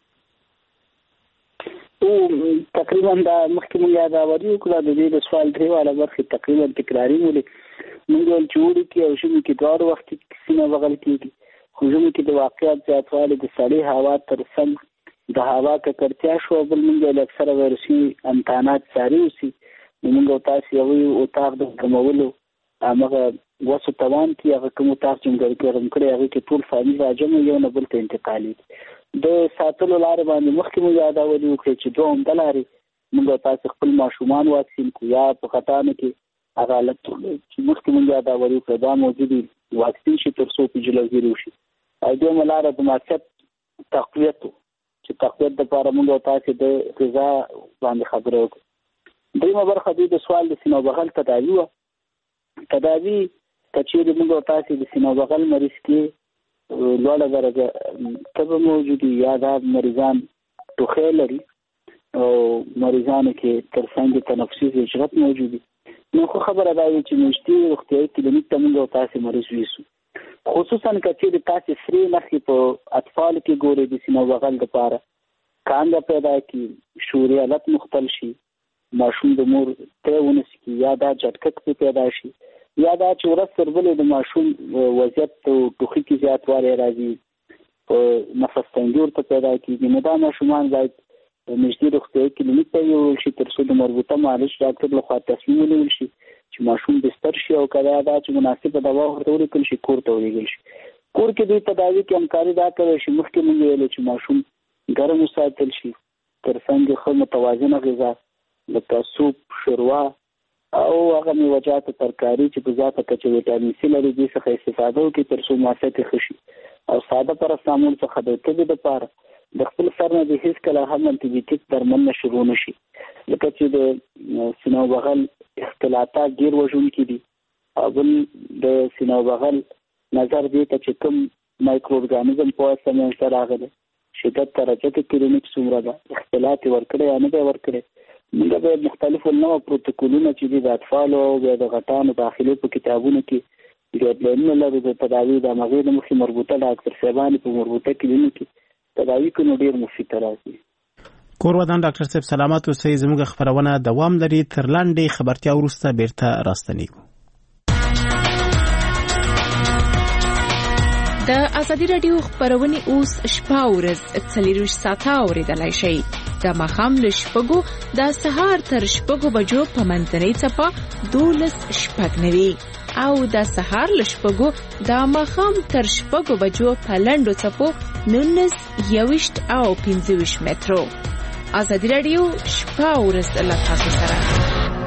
تقریبا دا مخکې مونږ یاداوري وکړه د دې د سوال درې واړه برخې تقریبا تکراري ولې مونږ ویل چې اوړي کې او ژمي کې دواړو وخت کې سینه بغل کېږي، خو ژمي کې د واقعیت زیاتوالی د سړې هوا تر څنګ د هوا ککړتیا شو، بل مونږ ویل اکثره ویروسي امتحانات ساري اوسي. نو مونږ تاسو یو اتاق د ګرمولو همغه وسو توان کې هغه کوم اتاق چې ګرم کړی هغې کې ټول فامیل راجمع یو نه بل ته انتقالي د ساتلو لارې باندې مخکې مو یادولي وکړئ چې دوه عمده لارې موږ تاسو خپل ماشومان واکسین کړو، یا په خطانو کې هغه حالت چې مخکې مو یادولي وکړئ دا موجود واکسین شي تر څو پیچلګیري وشي. او دویمه لاره د معافیت تقویت چې تقویت دپاره موږ تاسو د غذا باندې خبرې وکړو. دریمه برخه دوی د سوال د سینه بغل تداوي وه. تداوي که چیرې موږ تاسو د سینه بغل مریض کې لوړه درجه تبه موجودي یا دا مریضان ټوخی لري او مریضانو کې تر څنګ تنفسي ضجرت موجودي، نو خو خبره دا وي چې نږدې روغتیایي کلینیک ته موږ تاسو مریض ویسو. خصوصا که چیرې تاسو سرې نښې په اطفالو کې ګورئ د سینه بغل دپاره کانګه پیدا کړي، شعوري حالت مختل شي، ماشوم د مور تی ونسي کړي، یا دا جټکک پې پیدا شي، یا دا چې ورځ تر بلې د ماشوم وضعیت ټوخي کې زیاتوالی راځي، په نفس تنګي ورته پیدا کېږي، نو دا ماشومان باید نږدې روغتیایي کلینیک ته یوړل شي تر څو د مربوطه معالج ډاکټر لخوا تصمیم ونیول شي چې ماشوم بستر شي، او که دا چې مناسبه دوا ورته ولیکل شي کور ته ولېږل شي. کور کې دوی تداوي کې همکاري دا کولی شي. مخکې مونږ ویلې چې ماشوم ګرم وساتل شي، تر څنګ ښه متوازنه غذا لکه سوپ، شوروا او هغه میوه‌جات ترکاري چې په ذاته کچه ویټامین سي لري دې څخه استفاده وکړي تر څو معافیت یې ښه شي. او ساده پرستامول څخه د تبې دپاره د خپل سر نه د هېڅ کله هم انټي بیوټیک درمل نه شروع نه شي، لکه چې د سینه بغل اختلاطات ډېر وژونکي دي. او بل د سینه بغل نظر دې ته چې کوم مایکرو ارګانیزم په واسطه منځته راغلی، شدت درجه کې کلینیک څومره ده، اختلاط یې ورکړی یا نه دی ورکړی. موږ باید مختلفو نوع پروتوکولونه چې دي د اطفالو او بیا د غټانو داخلي په کتابونو کې ګایډلاینونه لرو د تداوي د هغې د مخکې مربوطه ډاکټر صاحبانې په مربوطه کلینیک کې تداوي کوي، نو ډېر مفید راځي. کور ودان ډاکټر صاحب سلامات اوسئ. زموږ خپرونه دوام لري، تر لنډې خبرتیا وروسته بیرته راستنیږو. د ازادي راډیو خبرونه اوس شپه ورځ 24 ساعته اوریدلای شئ. د ماښام له 6 د سهار تر 6 بجو په منځنۍ څپه 12:09 او د سهار له 6 د ماښام تر 6 بجو په لنډو څپو 19:20 او 15 مترو. ازادي راډیو شپه ورځ له تاسو سره.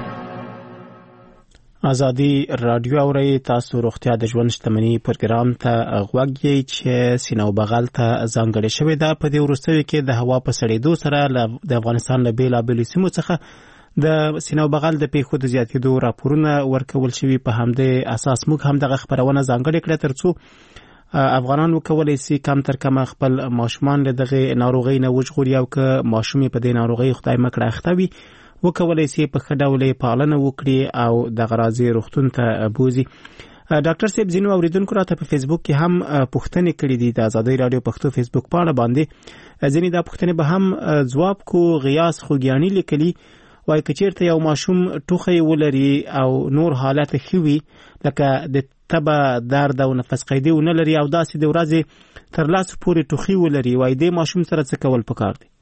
ازادي راډیو اورئ. تاسو روغتیا د ژوند شتمنۍ پروګرام ته غوږ یې چې سینه بغل ته ځانګړې شوې ده. په دې وروستیو کې د هوا په سړېدو سره د افغانستان له بېلابېلو سیمو څخه د سینه بغل د پیښو د زیاتېدو راپورونه ورکول شوي. په همدې اساس موږ هم دغه خبرونه ځانګړې کړه ترڅو افغانان وکولای شي کم تر کم خپل ماشومان له دغه ناروغۍ نه وژغوري او که ماشوم په دې ناروغۍ خدای مکړه اخته وي وکولای شي په ښه ډول پالنه وکړي او د غرازي روغتون ته بوزي. ډاکټر صاحب ځینو اوریدونکو راته په فیسبوک کې هم پوښتنې کړې دي د آزادۍ رادیو پښتو فیسبوک پاڼه باندې. ځینې دا پوښتنې به هم ځواب کو. غیاس خوګیانی لیکلي وایي که چیرته یو ماشوم ټوخی ولري او نور حالت ښه وي لکه د تبه درد او نفس قیدي ونه لري او داسې د ورځې تر لاس پورې ټوخی ولري وایي دې ماشوم سره څه کول پکار دي؟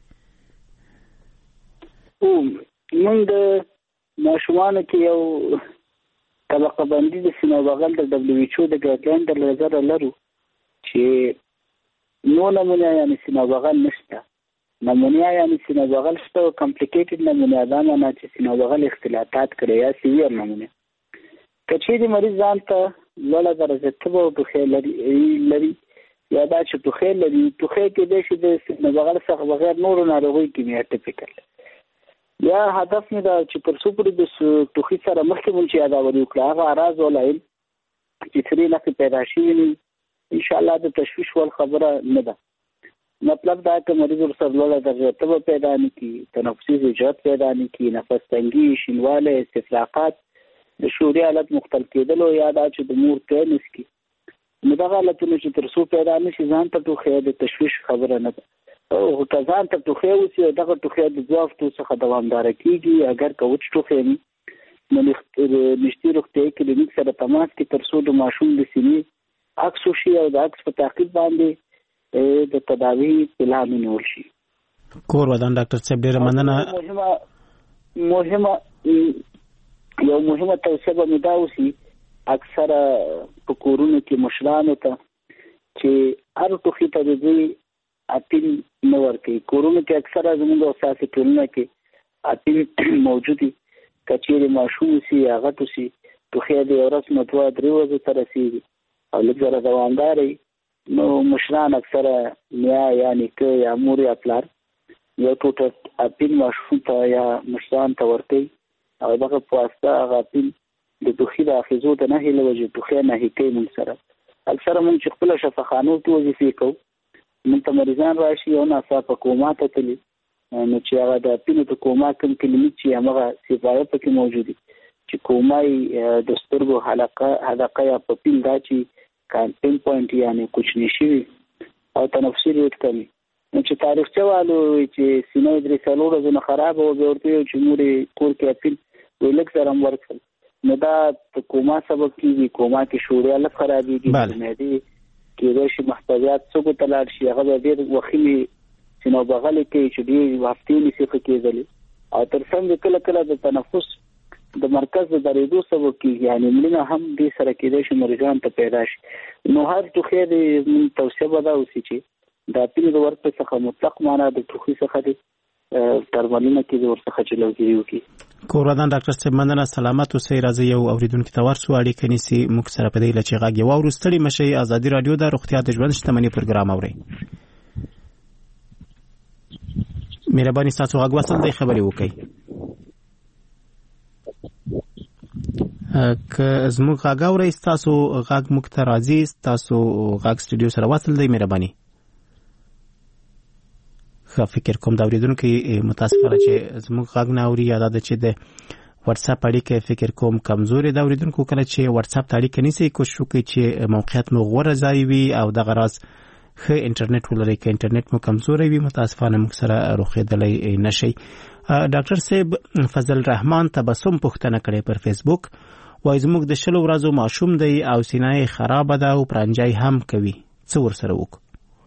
موږ د ماشومانو کې یو طبقه بندي د سینه بغل د WHO د ګایډلاین د نظر لرو چې نو نمونه یعنی سینه بغل نشته، نمونه یعنی سینه بغل شته او کمپلیکیټډ نمونه دا معنی چې سینه بغل اختلاطات کړي یا سیویر نمونه. کچې مریض ځان ته لوړه درجه تبه او ټوخی لري یا دا چې ټوخی لري، ټوخی کې د شي د سینه بغل څخه بغیر نور ناروغي کې ټیپیکل یا هدف مې دا چې پر څو پورې د ټوخي سره مخکې مونږ چې یاداوري وکړه هغه اراز ولایل چې ترې نه پیدا شي ان شاء الله د تشویش ول خبره نه ده. مطلب دا چې مریض ورسره لوړه درجه تبه پیدا نه کی، تنفسي ضعف پیدا نه کی، نفس تنګي، شینواله، استفراقات، د شعوري حالت مختل کېدل او یا دا چې د مور ته نسکی نو دا حالتونه چې تر څو پیدا نشي ځان ته ټوخی د تشویش خبره نه ده. او تازان ته ټوخی اوسي دغه ټوخی د ضعف څخه دوامدار کیږي. اگر کوچ ټوخی نو نشتی روغتیايي کلینیک سره تماس کې تر څو د ماشوم د سینې عکس وشي او د عکس په تعقیب باندې د تداوی پلان ونیول شي. کور ودان ډاکټر صاحب ډیره مننه. مهمه توصیه به مې دا اوسي اکثره په کورونو کې مشرانو ته چې هر ټوخي ته د اپیل نه ورکوي. کورونو کې اکثره زموږ اساسي ټولنه کې اپیل موجودي. کچېرې ماشوم سي هغه تو سي ټوخی د ورځ نه 2-3 ورځې تر رسیږي او لږ زره دوامدار نو مشران اکثره یا یعنی که یا مور یا پلار یو ټوټه اپیل ماشوم ته یا مشران ته ورکوي او دغه په واسطه هغه اپیل د ټوخي د اخیزو د نهي له وجې ټوخی نهي کوي. موږ سره اکثره موږ چې خپله شفاخانو کې وظیفې کوو موږ ته مریضان راشي او ناڅاپه کوما ته تلي نو چې هغه د اپینو د کوما کوم کلینیک چې هغه صفایه پکې موجودي چې کومای د سترګو حلقه یا پپیل دا چې کانټین پوینټ یعنی کوچنی شي او تنفسي ریټ کمی نو چې تاریخچه والو چې سینه درې څلور ورځې خراب او ورته چې موري کور کې اپیل ویلک سره ورکړل نو دا کوما سبب کیږي. کوما کې شوري حالت خرابېږي، معدې کېدای شي محتویات څوک ته لاړ شي هغه ډېر وخیمي سینه بغل کې چې ډېر هفتې نشي کېدلی او تر څنګ کله کله د تنفس د مرکز د درېدو سبب کېږي یعنی مړینه هم دې سره کېدای شي مریضان ته پیدا شي. نو هر ټوخی د توصیه به دا اوسي چې د اپیل د ورکړې څخه مطلق معنا د ټوخي څخه دی درملنه کې د ورڅخه جلوګیري وکړي. کورودان ډاکټر صاحب مننه. سلامت اوسئ. راځي یو اوریدونکو ته ورسو اړیکه نیسي موږ سره په دې لچې غږ یو ورستړي مشي. آزادي رادیو د روغتیا د ژوند شتمنۍ پروګرام اوري. مهرباني تاسو غږ وصل دی خبري وکړئ. که زموږ غږ اورئ تاسو غږ موږ ته راځي تاسو غږ سټوډیو سره وصل دی مهرباني. فکر کوم دا اوریدونکو متاسفانه چې زموږ غږ نه اوري یا دا چې د واتس اپ اړیکه فکر کوم کمزوري دا اوریدونکو کله چې واتس اپ اړیکه نیسي کوشش وکړي چې موقعیت مو غوړه ځای وي او د غراز ښه انټرنیټ ولري. که انټرنیټ مو کمزوري وي متاسفانه موږ سره روخېدلی نشي. ډاکټر صاحب فضل رحمان تبسم پوښتنه کړې پر فیسبوک وایي زموږ د 20 ورځو ماشوم دی او سینه خراب ده او پرنجای هم کوي څه ورسره وکړو؟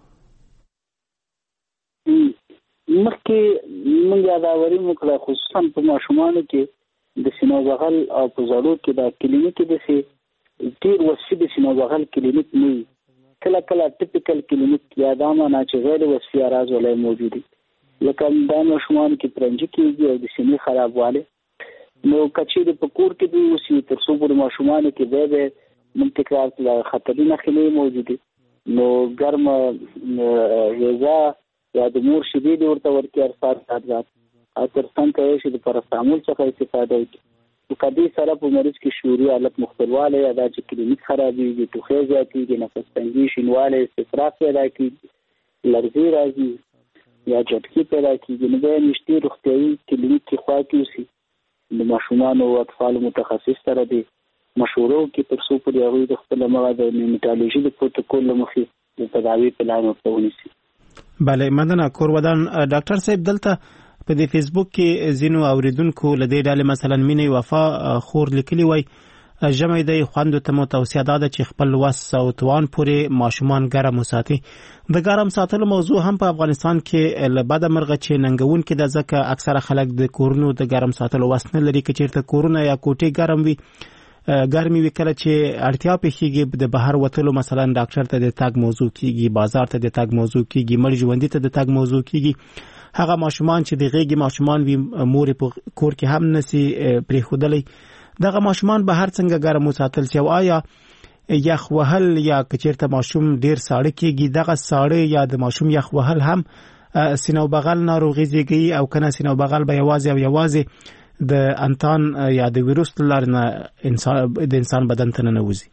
مخکې موږ یاداوري وکړه خصوصا په ماشومانو کې د سینه بغل او په زړو کې د کلینیک د ډېر وسیع د سینه بغل کلینیک نه وي. کله کله ټیپیکل کلینیک یا دا معنا چې غیر وسیع اراز ولای موجود دي لکه دا ماشومان کې پرنجي کېږي او د سینې خرابواله نو کچې په کور کې دی وسیع تر څو په ماشومانو کې به منتقال خطرونه خلې موجود دي نو ګرم غذا یا د مور شیدې ورته ورکړي ارسال ساتل او ترڅنګ کوي چې د پاراسټامول څخه استفاده وکړي. کدی سره په مریض کې شعوري حالت مختلواله یا د کلینیک خرابېږي، ټوخی زیاتېږي، نفس تنګي، شینواله، استفراغ پیدا کېږي، لرزې راځي یا جټکي پیدا کېږي، نو باید نږدې روغتیایي کلینیک کې خوا کې اوسي. د ماشومانو او اطفالو متخصص سره دی مشورو کې تر څو پورې هغوی د خپل مغز د نیمټالوژي د پروتوکول له مخې د تداوي پلان ورته ونیسي. بله مننه کورودان. ډاکټر صاحب دلته په دې فیسبوک کې ځینو اوریدونکو له دې ډلې مثلا مینې وفا خور لیکلي وای ژمی دی خوندو ته مو توصیه ده چې خپل وس او توان پورې ماشومان ګرم وساتي. د ګرم ساتلو موضوع هم په افغانستان کې له بده مرغه چې ننګون کې د ځکه اکثره خلک د کورونو د ګرم ساتلو وس نه لري، که چیرته کورونه یا کوټې ګرم وي ګرمي وي، کله چې اړتیا پیښیږي د بهر وتلو مثلا ډاکټر ته د تګ موضوع کیږي، بازار ته د تګ موضوع کیږي، مړ ژوندۍ ته د تګ موضوع کیږي. هغه ماشومان چې د غېږې ماشومان وي مور په کور کې هم نسی پریښودلی، دغه ماشومان به هر څنګه ګرم وساتل شي. او آیا یخ وهل یا کچیرته ماشوم ډیر ساړه کیږي، دغه ساړه یا د ماشوم یخ وهل هم سینو بغل ناروغي زیږي او کنه سینو بغل به یوازې د انتان یا د ویروس لارنه د انسان بدن ته نه وځي؟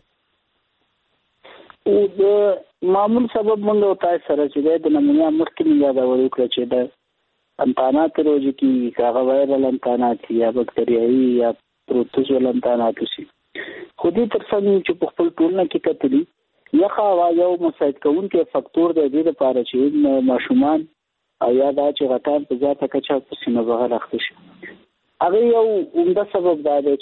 او د معمول سبب موږ او تاسو سره چې د نمونیا مخکې موږ دا وکړو چې د انتانات روزي کې هغه وایرل انتانات یا بکټریایي یا پروتوزوال انتانات شي. خو دې ترڅنګ چې په خپل ټولنه کې کتلی یخه هوا یو مساعد کوونکی فاکتور دی د لپاره چې ماشومان او یا دا چې غټان په ذاته کچا په سینه بغل اخته شي. هغه یو عمده سبب دا دی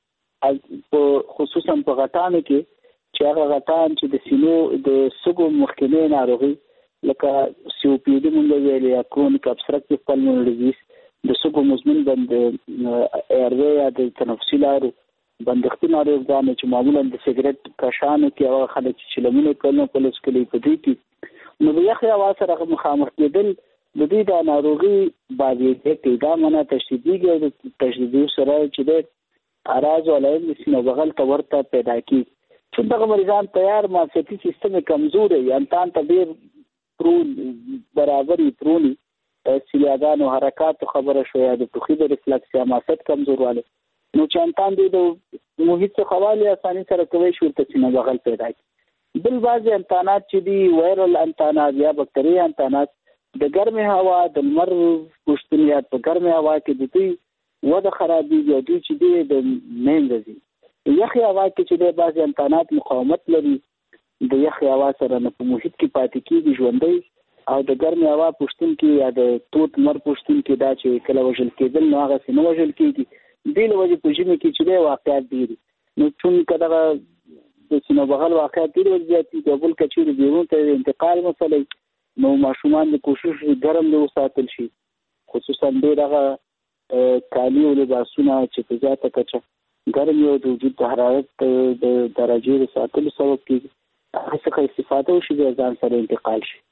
چې خصوصا په غټانو کې چې هغه غټان چې د سینو د سګو مخکنی ناروغي لکه سی او پی ډي مونږ ویل یا کرونیک ابستراکټیو پلمونري ډیزیز د سګو مزمن بند ایروي یا د تنفسي لارو بندښتي ناروغان چې معمولا د سیګریټ کشانو کې هغه خلک چې لمنه کولنو پولیس کلی په دې کې نو یخ یا واسره مخامخ کېدل د دې د ناروغي باندې کې دا منه تشدیدي او تشدیدي سره چې د اراز ولایت د سینو بغل ته ورته پیدا کی چې دغه مریضان تیار معافیتي سیستم کمزور یا انتان تبیر پرون برابرۍ پرونی سیلیاګانو حرکات خبره شو یا د ټوخي د ریفلکس یا ماسټ کمزورواله نو چې انتان د محیط څخه حواله اساني سره کوي شو ته سینه بغل پیدا کی. بل بعض انتانات چې دی وایرل انتانات یا بکټریا انتانات د ګرمه هوا د لمر پوښتنیات په ګرمه هوا کې د دوی وده خرابېږي او دوی چې دی د مینځي یخي هوا کې چې د بعض انتانات مقاومت لري د یخي هوا سره نه په محیط کې پاتې کېږي ژوندۍ او د ګرمې هوا پوښتون کې یا د توت مر پوښتون کې دا چې کله وژل کېدل نو هغه سینه وژل کېږي. دې له وجې په ژمي کې چې د واقعیت ډېر نو چون کداغه د سینو بغل واقعیت ډېر وزياتي د بل کچېر بیرون ته انتقال مسلې نو ماشومان د کوشش ګرم له وساتل شي خصوصا ډېر هغه کالي او لباسونه چې په ذاته کچه ګرم یو د وجود د حرارت د درجې ساتلو سبب کېږي هغه څخه استفاده وشي د ځان سره انتقال شي.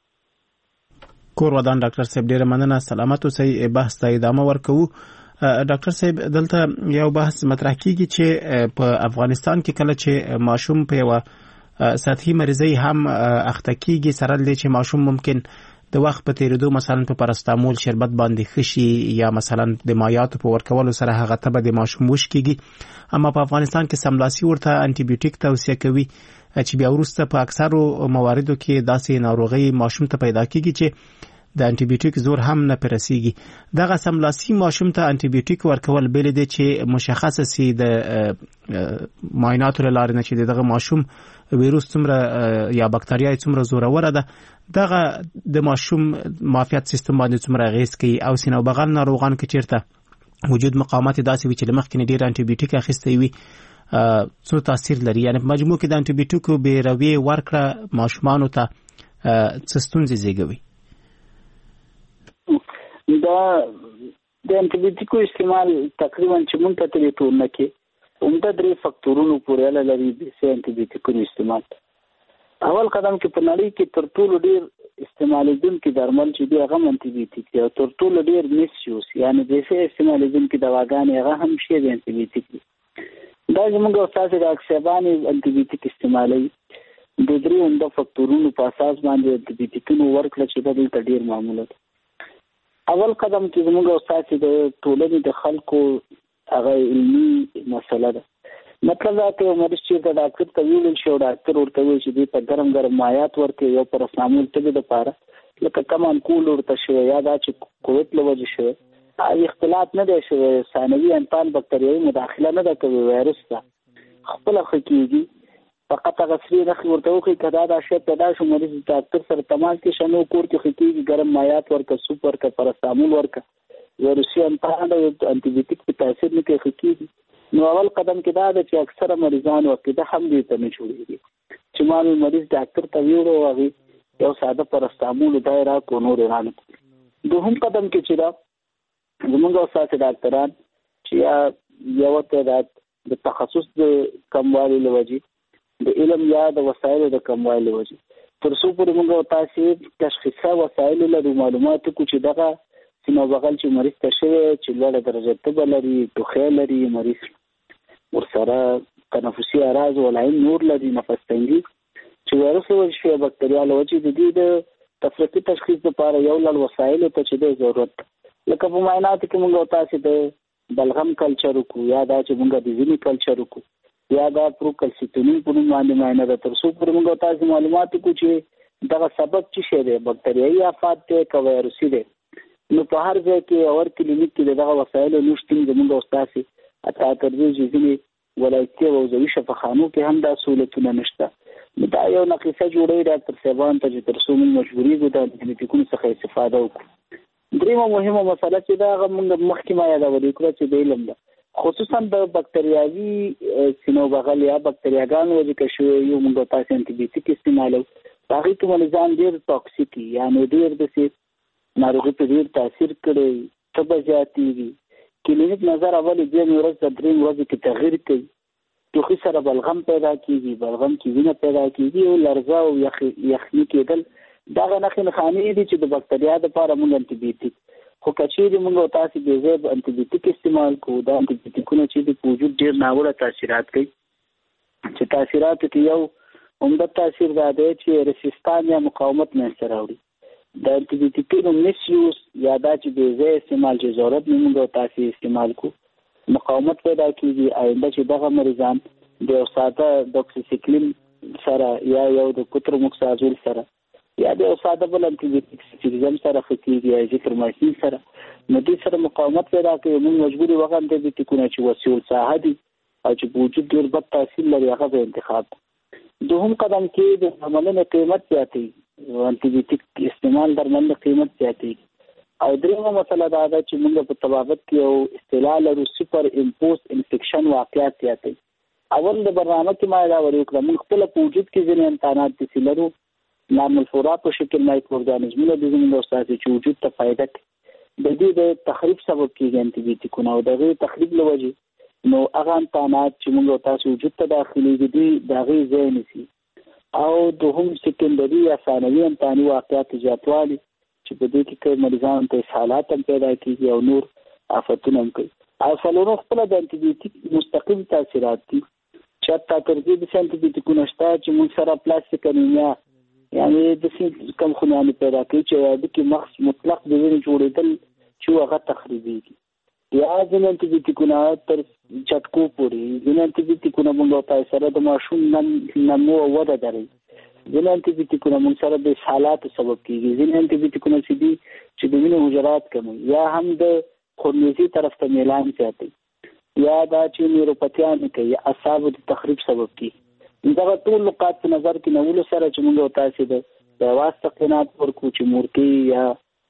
کور ودان ډاکټر صاحب ډیره مننه. سلامت اوسئ. بحث ته ادامه ورکوو. ډاکټر صاحب دلته یو بحث مطرح کیږي چې په افغانستان کې کله چې ماشوم په یو سطحي مریضي هم اخته کیږي سره لري چې ماشوم ممکن د وخت په تیریدو مثلا په پاراسټامول شربت باندې خشي یا مثلا د مایعاتو په ورکولو سره هغه تبه د ماشوم وش کیږي، اما په افغانستان کې سملاسي ورته انټي بیوټیک توصیه کوي چې بیا وروسته په اکثرو مواردو کې داسې ناروغي ماشوم ته پیدا کیږي چې د انټي بیوټیک زور هم نه پرسیږي. دغه سملاسي ماشوم ته انټي بیوټیک ورکول بیل دي چې مشخصه سي د معایناتو لاره نه چې دغه ماشوم ویروس څومره یا بکټریا څومره زوروره ده، دغه د ماشوم معافیت سیستم باندې څومره اغیز کوي او سینو بغل ناروغان کې چیرته وجود مقاومت داسې وي چې لمخکې ډیر انټي بیوټیک اخیسته وي څو تاثیر لري. یعنی په مجموع کې د انټي بیوټیکو به روي ورکړه ماشومان ته څه ستونزې زیږوي؟ دا د انټي بیوټیکو استعمال تقریبا چې مونږ ته د ټولنه کې عمده درې فاکتورونو پورې اړه لري د انټي بیوټیکو استعمال. اول قدم کې په نړۍ کې تر ټولو ډیر استعمالیدونکي درمل چې دی هغه انټي بیوټیک دی او تر ټولو ډیر میس یوز یعنی د څه استعمالیدونکي دواګانې هغه هم شی د انټي بیوټیک دی. دا زموږ استاد د اکسیبانې انټي بیوټیک استعمالي د درې عمده فاکتورونو په اساس باندې انټي بیوټیکونو ورکړه چې دلته ډیر معموله ده. اول قدم چې زموږ استاد د ټولنې د خلکو هغه علمي مسله ده. مطلب دا چې مریض چې د ډاکټر ته ویل شي او ډاکټر ورته وایي چې دې په ګرم مایات ورکړي یو پرسنامول ته د پاره لکه کمان کول ورته شوی یا دا چې کووډ لوجه شوی هغه اختلاط نه دی شوی، ثانوي انتان بکټریاوي مداخله نه ده کوي، وایرس ده خپل خکېږي فقط هغه سری نه ورته وکړي کدا دا شی پیدا شو مریض ډاکټر سره تماس کې شنو کور کې خکېږي ګرم مایات ورکړه سوپ ورکړه پرسنامول ورکړه وایرسي انتان د انټي بیوټیک په تاثیر نه کې خکېږي. نو اول قدم کې دا ده چې اکثره مریضان وقته هم دې ته نه جوړېږي چې ما مریض ډاکټر ته ویلو هغه یو ساده پرستامول دایره کو نور رانه. دوهم قدم کې چې دا زموږ استاد ډاکټران چې یو ته د تخصص د کموالي لوجه د علم یا د وسایلو د کموالي لوجه تر څو پورې موږ تاسو تشخیصي وسایل له معلوماتو کو چې دغه سینو بغل چې مریض ته شوی چې لوړه درجه تبه لري، ټوخی لري، مریض ورسره تنفسي اعراض ولایم نور لري، نفس تنګي چې وایرس وجه بکټریال وجه د دې د تفریقي تشخیص لپاره یو لړ وسایل ته چې د ضرورت لکه په معاینات کې موږ تاسو د بلغم کلچر کو یا دا چې موږ د وینې کلچر کو یا دا پروکلسیټونین په نوم باندې معاینه ده تر څو پر موږ تاسو معلومات کو چې دا سبب څه شی دی، بکټریایي آفات دی که وایرسي دی. نو په هر ځای کې اور کلینیک کې دغه وسایل نشته زموږ استاد اته تر دې چې ولایتي او زوی شفاخانو کې هم دا سہولتونه نشته. دا یو نقیصه جوړوي ډاکټر صاحبان ته چې تر څو موږ مجبوري ګو د انټيبیوټیکونو څخه استفاده وکړو. دریمه مهمه مسله چې دا موږ مخکې ما یادولې کړه چې د علم ده خصوصا د بکټریاوي سینو بغل یا بکټریاګان وجه کې شوی یو موږ تاسو انټيبیوټیک استعمالو هغه کوم نظام ډیر ټاکسیک یعنی ډیر د ناروغي په ډیر تاثیر کړي، تبه زیاتېږي. کلینیک نظر اول دې ورځ د دریم ورځ کې تغییر کوي، ټوخي سره بلغم پیدا کیږي، بلغم کې وینه پیدا کیږي او لرزه او یخني کېدل دا نښې نښانې دي چې د بکټریا لپاره موږ انټيبیوټیک خو کچې موږ تاسو د ځای انټيبیوټیک استعمال کوو دا انټيبیوټیکونه چې د وجود ډیر ناوړه تاثیرات کوي چې تاثیرات کې یو عمده تاثیر دا دی چې ریسیسټان یا مقاومت منځته راوړي. د انټيبیوټیکونو میس یوز یا دا چې د ځای استعمال چې ضرورت نه موږ تاسو استعمال کو مقاومت پیدا کیږي. آینده چې دغه مریضان د ساده دوکسیسیکلین سره یا یو د کوترموکسازول سره یا د ساده بل انټيبیوټیک سیستم سره خکېږي یا ازیترومایسین سره نو دې سره مقاومت پیدا کوي. موږ مجبوري وغه انټيبیوټیکونه چې وسیول ساحه دي او چې په وجود ډېر بد تاثیر لري هغه به انتخاب. دوهم قدم کې د عملونو قیمت زیاتېږي، انټيبیوټیک استعمال درمل قیمت زیاتېږي. او دریمه مسله دا ده چې موږ په طبابت کې یو اصطلاح لرو سوپر امپوز انفیکشن واقعیت زیاتوي. اول د برنامه کې ما دا وکړه موږ خپل په وجود کې ځینې امکانات دي لرو نارمل فلورا په شکل مایکرو ارګانیزمونه د زموږ استاد چې وجود ته فائدہ کوي د دې د تخریب سبب کېږي انټيبیوټیکونه او دغه تخریب لوجه نو هغه امکانات چې موږ تاسو وجود ته داخلي دي دغه ځای نسی او دوهم سکندري یا ثانوي امکاني واقعیت زیاتوالی چې په دې کې مریضان ته حالات هم پیدا کیږي او نور آفتونه هم کوي. او فلورو خپل د انټيبیوټیک مستقیم تاثیرات دي چې تا تر دې د انټيبیوټیکونو شته چې موږ سره پلاستیک انیمیا یعنی د سیم کم خونیانه پیدا کوي چې د کې مخص مطلق د وینې جوړېدل چې هغه تخریبي یا ځینې انټيبیوټیکونه تر چټکو پورې ځینې انټيبیوټیکونه موږ په سره د ماشوم نمو او وده دري ځینې انټيبیوټیکونه موږ سره د حالات سبب کیږي ځینې انټيبیوټیکونه چې د وینې حجرات کموي یا هم د خونریزي طرف ته میلان زیاتوي یا دا چې نیوروپاتیان کوي اعصاب د تخریب سبب کیږي. دا ټول نقاط په نظر کې نیول سره چې موږ تاسو د واسطه قناعت ورکو چې مورتي یا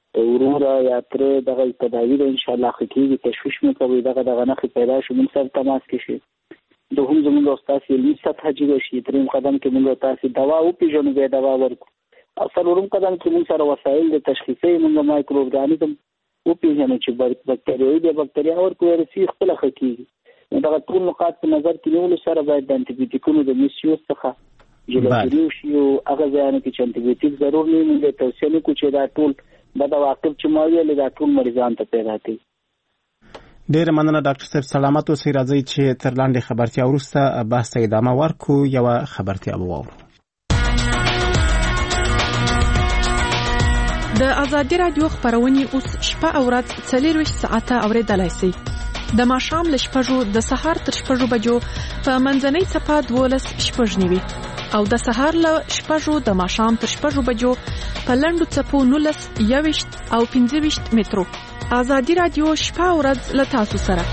ورورا یا تر دغه تداوی د ان شاء الله حقيقي تشويش مې کوي دغه نخې پیدا شو موږ سره تماس کې شي دوهم زموږ استاد علمي سطح جوړ شي. دریم قدم کې موږ تاسو دوا او پیژنو به دوا ورکو. څلورم قدم کې موږ سره وسایل د تشخیصي موږ مایکرو ارګانیزم او پیژنو چې بکټریاوي د بکټریا او وایرسي خپل حقيقي دا ټول نقاط په نظر کې نیول سره باید د انټيبیوټیکونو د میسیوز څخه جلوګیری وشي او هغه ځای نه چې انټيبیوټیک ضرور نه موږ توصیه نکوو چې دا ټول دا واقع چې ما ویل دا ټول مریضان ته پیدا کوي. ډېر مننه ډاکټر صاحب سلامت اوسئ. راځي چې تر لاندې خبرتیا وروسته بحث ته ادامه ورکو. یو خبرتیا وورو. د ازادي رادیو خبرونه اوس شپه او ورځ 24 ساعته اوریدلای شئ. د ماښام له 6 د سهار تر 6 بجو په منځنۍ صفه 12 شپږ نیوي او د سهار له 6 د ماښام تر 6 بجو په لنډو صفو 19 21 او 25 مترو. ازادي رادیو شپه او ورځ له تاسو سره.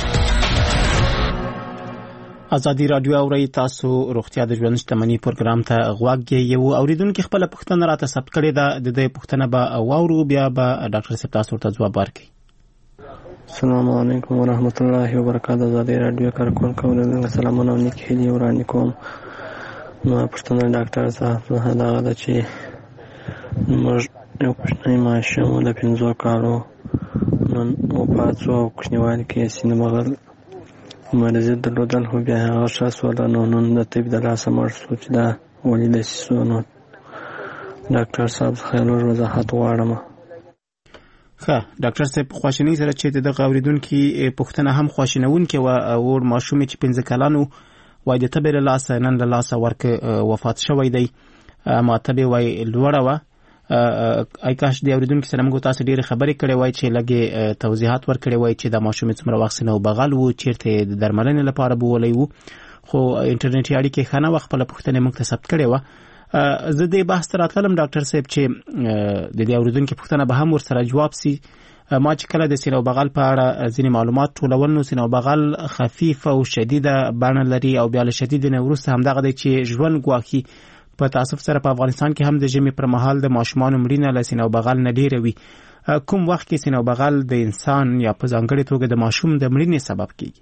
ازادي رادیو اوري تاسو روغتیا د ژوند شتمنۍ پروګرام ته غوږ یو اوریدونکو خپل پوښتنه راته ثبت کړې ده. د دې پوښتنه به واورو بیا به ډاکټر صاحب تاسو ته ځواب ورکړي. السلام علیکم ورحمت الله وبرکاته. ازادي رادیو کارکونکو له سلامونه او نیک هیلې وړاندې کوم. نو پوښتنه ډاکټر صاحب دا ده چې موږ یو کوچنی ماشوم د 15 کالو نن وفات شو او کوچنیوالي کې سینه بغل مرضی درلودل خو بیا هغه شخص ولا نن د طب د لاسه مړ شو چې دا ولې داسې شو. نو ډاکټر صاحب خیر وضاحت غواړم. ښه ډاکټر صاحب خواشینی سره چې د اوریدونکو پوښتنه هم خواشینونکې و او ماشوم چې 15 کلانو وای د تبه له لاسه نن له لاسه ورک وفات شوی دی. ما تبه وای لوړه و ای کاش د اوریدونکو سره موږ تاسو ډیره خبرې کړې وای چې لګي توضیحات ورکړې وای چې د ماشوم څومره وخت نه بغل وو چیرته د درملنې لپاره بولې وو خو انټرنیټي اړیکې خانه وخت په پوښتنه موږ ته ثبت کړې و. زه د بحث راتلم ډاکټر صاحب چې د دې اوریدونکو پوښتنه به هم ورسره جواب سي. ما چې کله د سینو بغل په اړه ځینې معلومات ټولول نو سینو بغل خفیف او شدیده بڼه لري او بیا له شدید نه وروسته هم دغه دی چې ژوند ګواخي. په تاسف سره په افغانستان کې هم د ژمي پر مهال د ماشومان مړینه له سینو بغل نه ډیره وي. کوم وخت کې سینو بغل د انسان یا په ځانګړي توګه د ماشوم د مړینې سبب کیږي؟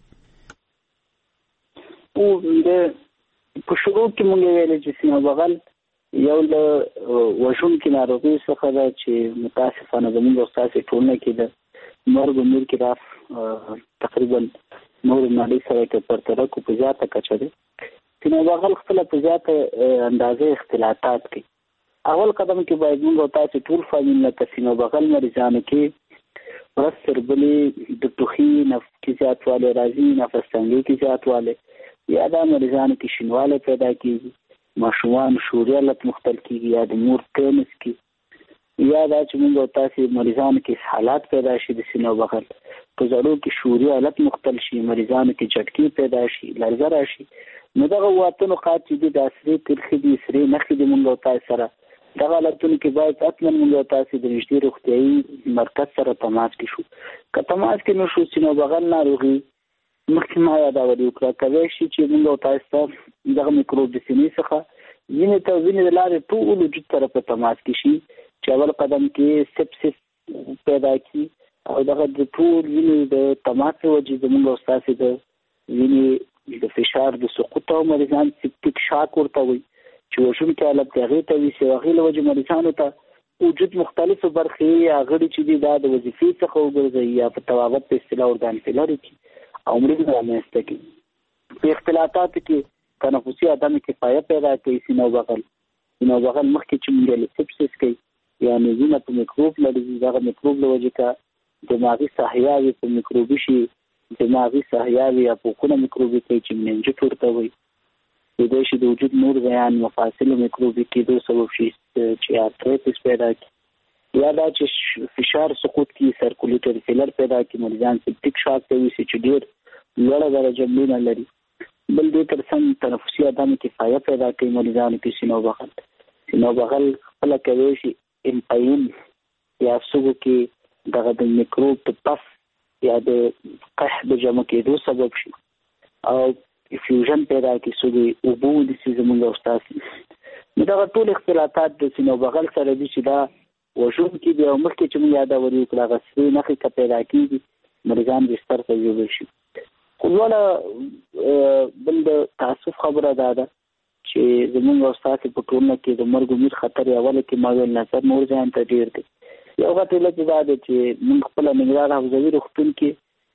او د په شروع کې موږ ویل چې سینو بغل یو له وژونکو ناروغیو څخه ده چې متاسفانه زموږ استاد ټولنه کې د مرګ کې راف تقریبا نور نړۍ سره کې پرتله کو په ذاته کچه ده. سینو بغل خپل په ذاته اندازې اختلافات کوي. اول قدم کې باید موږ تاسو ټول فامیل له سینو بغل مریضانو کې ورسره بلې د ټوخي نفس کې زیاتوالی راځي، نفس تنګي کې زیاتوالی یا د مریضانو کې شینوالی پیدا کیږي، ماشومان شوري حالت مختل کیږي یا د مور تنس کی یا دا چې موږ تاسو مریضانو کې حالات پیدا شي د سینو بغل په زړو کې شوري حالت مختل شي، مریضانو کې چټکی پیدا شي، لرزه راشي. نو دغه واتونو قات چې د اسرې ترخې دي سرې نخې د موږ تاسو سره دغه حالتونو کې باید اتمن موږ تاسو د نږدې روغتيایي مرکز سره تماس کې شو. که تماس کې نشو سینو بغل ناروغي مخکې ما یادولې وکړه کوي چې موږ تاسو دغه میکروب د سینې څخه وینې ته وینې د لارې ټول وجود سره په تماس کې شي چې اول قدم کې سپسس پیدا کی او دغه د ټول وینې د تماس وجې زموږ تاسو د وینې د فشار د سقوط او مریضان سپټیک شاک ورته وي چې وژونکي حالت هغې ته وي چې هغې له وجې مریضانو ته وجود مختلفو برخې یا غړي چې دي دا د وظیفې څخه وګرځوي یا په توابط په اصطلاح ورته انفلاري کړي او مریض رامنځته کړي. په اختلافاتو کې تنفسي عدم کفایت پیدا کوي. سینو بغل مخکې چې موږ له سپسس کوي یعنې وینه په میکروب لري، دغه میکروب له وجې که دماغي ساحیاوې په میکروبي شي، دماغي ساحیاوې یا پوکونه میکروبي کوي چې مننجیت ورته وایي. کېدای شي د وجود نور ځایان مفاصلو میکروبي کېدو سبب شي چې آرترایتس پیدا کړي یا دا چې فشار سقوط کی سرکولیټري فیلر پیدا کړي، مریضان سپټیک شاک ته وي چې ډېر لوړه درجه مړینه لري. بل دې ترڅنګ تنفسي عدم کفایت پیدا کوي مریضانو کې. سینو بغل خپله کولی شي امپاین یا سږو کې دغه د میکروب د پس یا د قح د جمع کېدو سبب شي او فیوژن پیدا کړي سږي اوبو داسې زموږ استاد. نو دغه ټول اختلافات د سینو بغل سره دي چې دا وژونکي دي او مخکې چې موږ یادولې وکړه هغه سرې نښې که پیدا کېږي مریضان بستر ته یوړل شي. خو لوړه بل د تاسف خبره دا ده چې زموږ استاد په ټولنه کې د مرګ امید خطر اوله کې ما ویل نظر نور ځان ته ډېر دی. یو غټ علت دا دی چې موږ خپله ننګرهار حفظوي روغتون کې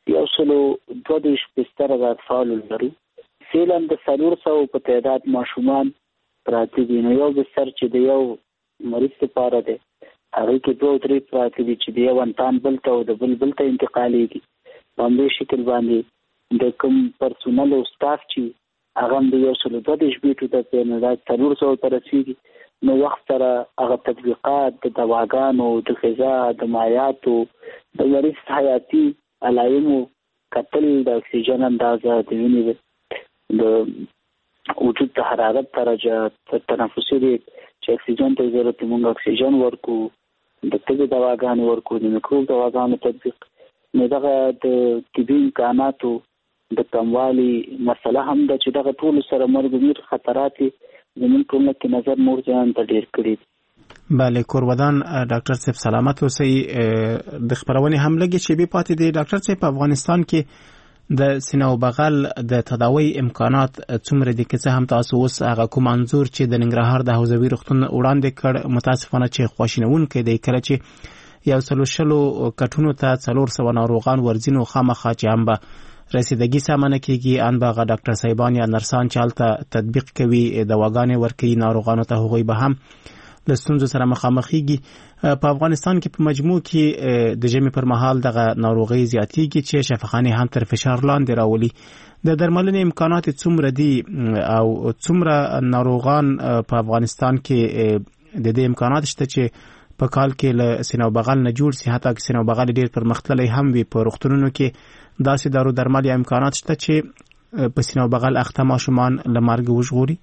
122 بستره د اطفالو لرو. فعلا د 400 په تعداد ماشومان پراته دي. نو یو بستر چې د یو مریض لپاره دی هغې کې 2-3 پراته دي چې د یو انتان بل ته او د بل ته انتقالېږي. په همدې شکل باندې د کوم پرسونل او سټاف چې هغه هم د 122 بیټو ته نو دا 400 ته رسېږي نو وخت سره هغه تطبیقات د دواګانو د غذا د مایعاتو د مریض حیاتي علایمو کتل د اکسیجن اندازه د وینې د وجود د حرارت درجه تنفسي ریټ چې اکسیجن ته ضرورت موږ اکسیجن ورکو د طبي دواګانو ورکو د میکروب دواګانو تطبیق نو دغه د طبي امکاناتو د کموالي مسله هم د چې دغه ټول سره مرګ خطرات زمون ټولنه کې نظر نور ځان ته ډیر کړی. بله کورودان ډاکټر صاحب سلامت اوسئ. د خبرونې هم لګي چې به پاتې دی ډاکټر صاحب په افغانستان کې د سینه او بغل د تداوی امکانات څومره دي که څه هم تاسو اوس هغه کوم انځور چې د ننګرهار د حوزوي روغتون وړاندې کړ متاسفانه چې خواشینونکی دی کله چې 130 کټونو ته 400 ناروغان ورځینو خامخا چې هم به رسیدګي سامانه کیږي ان باغ ډاکټر صاحبان یا نرسان چالته تطبیق کوي دواګانې ورکوي ناروغانو ته هغوی به هم له ستونزو سره مخامخېږي. په افغانستان کې په مجموع کې د ژمي پر مهال دغه ناروغي زیاتېږي چې شفاخانې هم تر فشار لاندې راولي. د درملنې امکانات څومره دي او څومره ناروغان په افغانستان کې د دې امکانات شته چې په کال کې له سینه او بغل نه جوړ سي حتی که سینه او بغل ډیر پرمختللی هم وي په روغتونونو کې داسې دارو درمل یا امکانات شته چې په سینه او بغل اخته ماشومان له مرګ وژغوري؟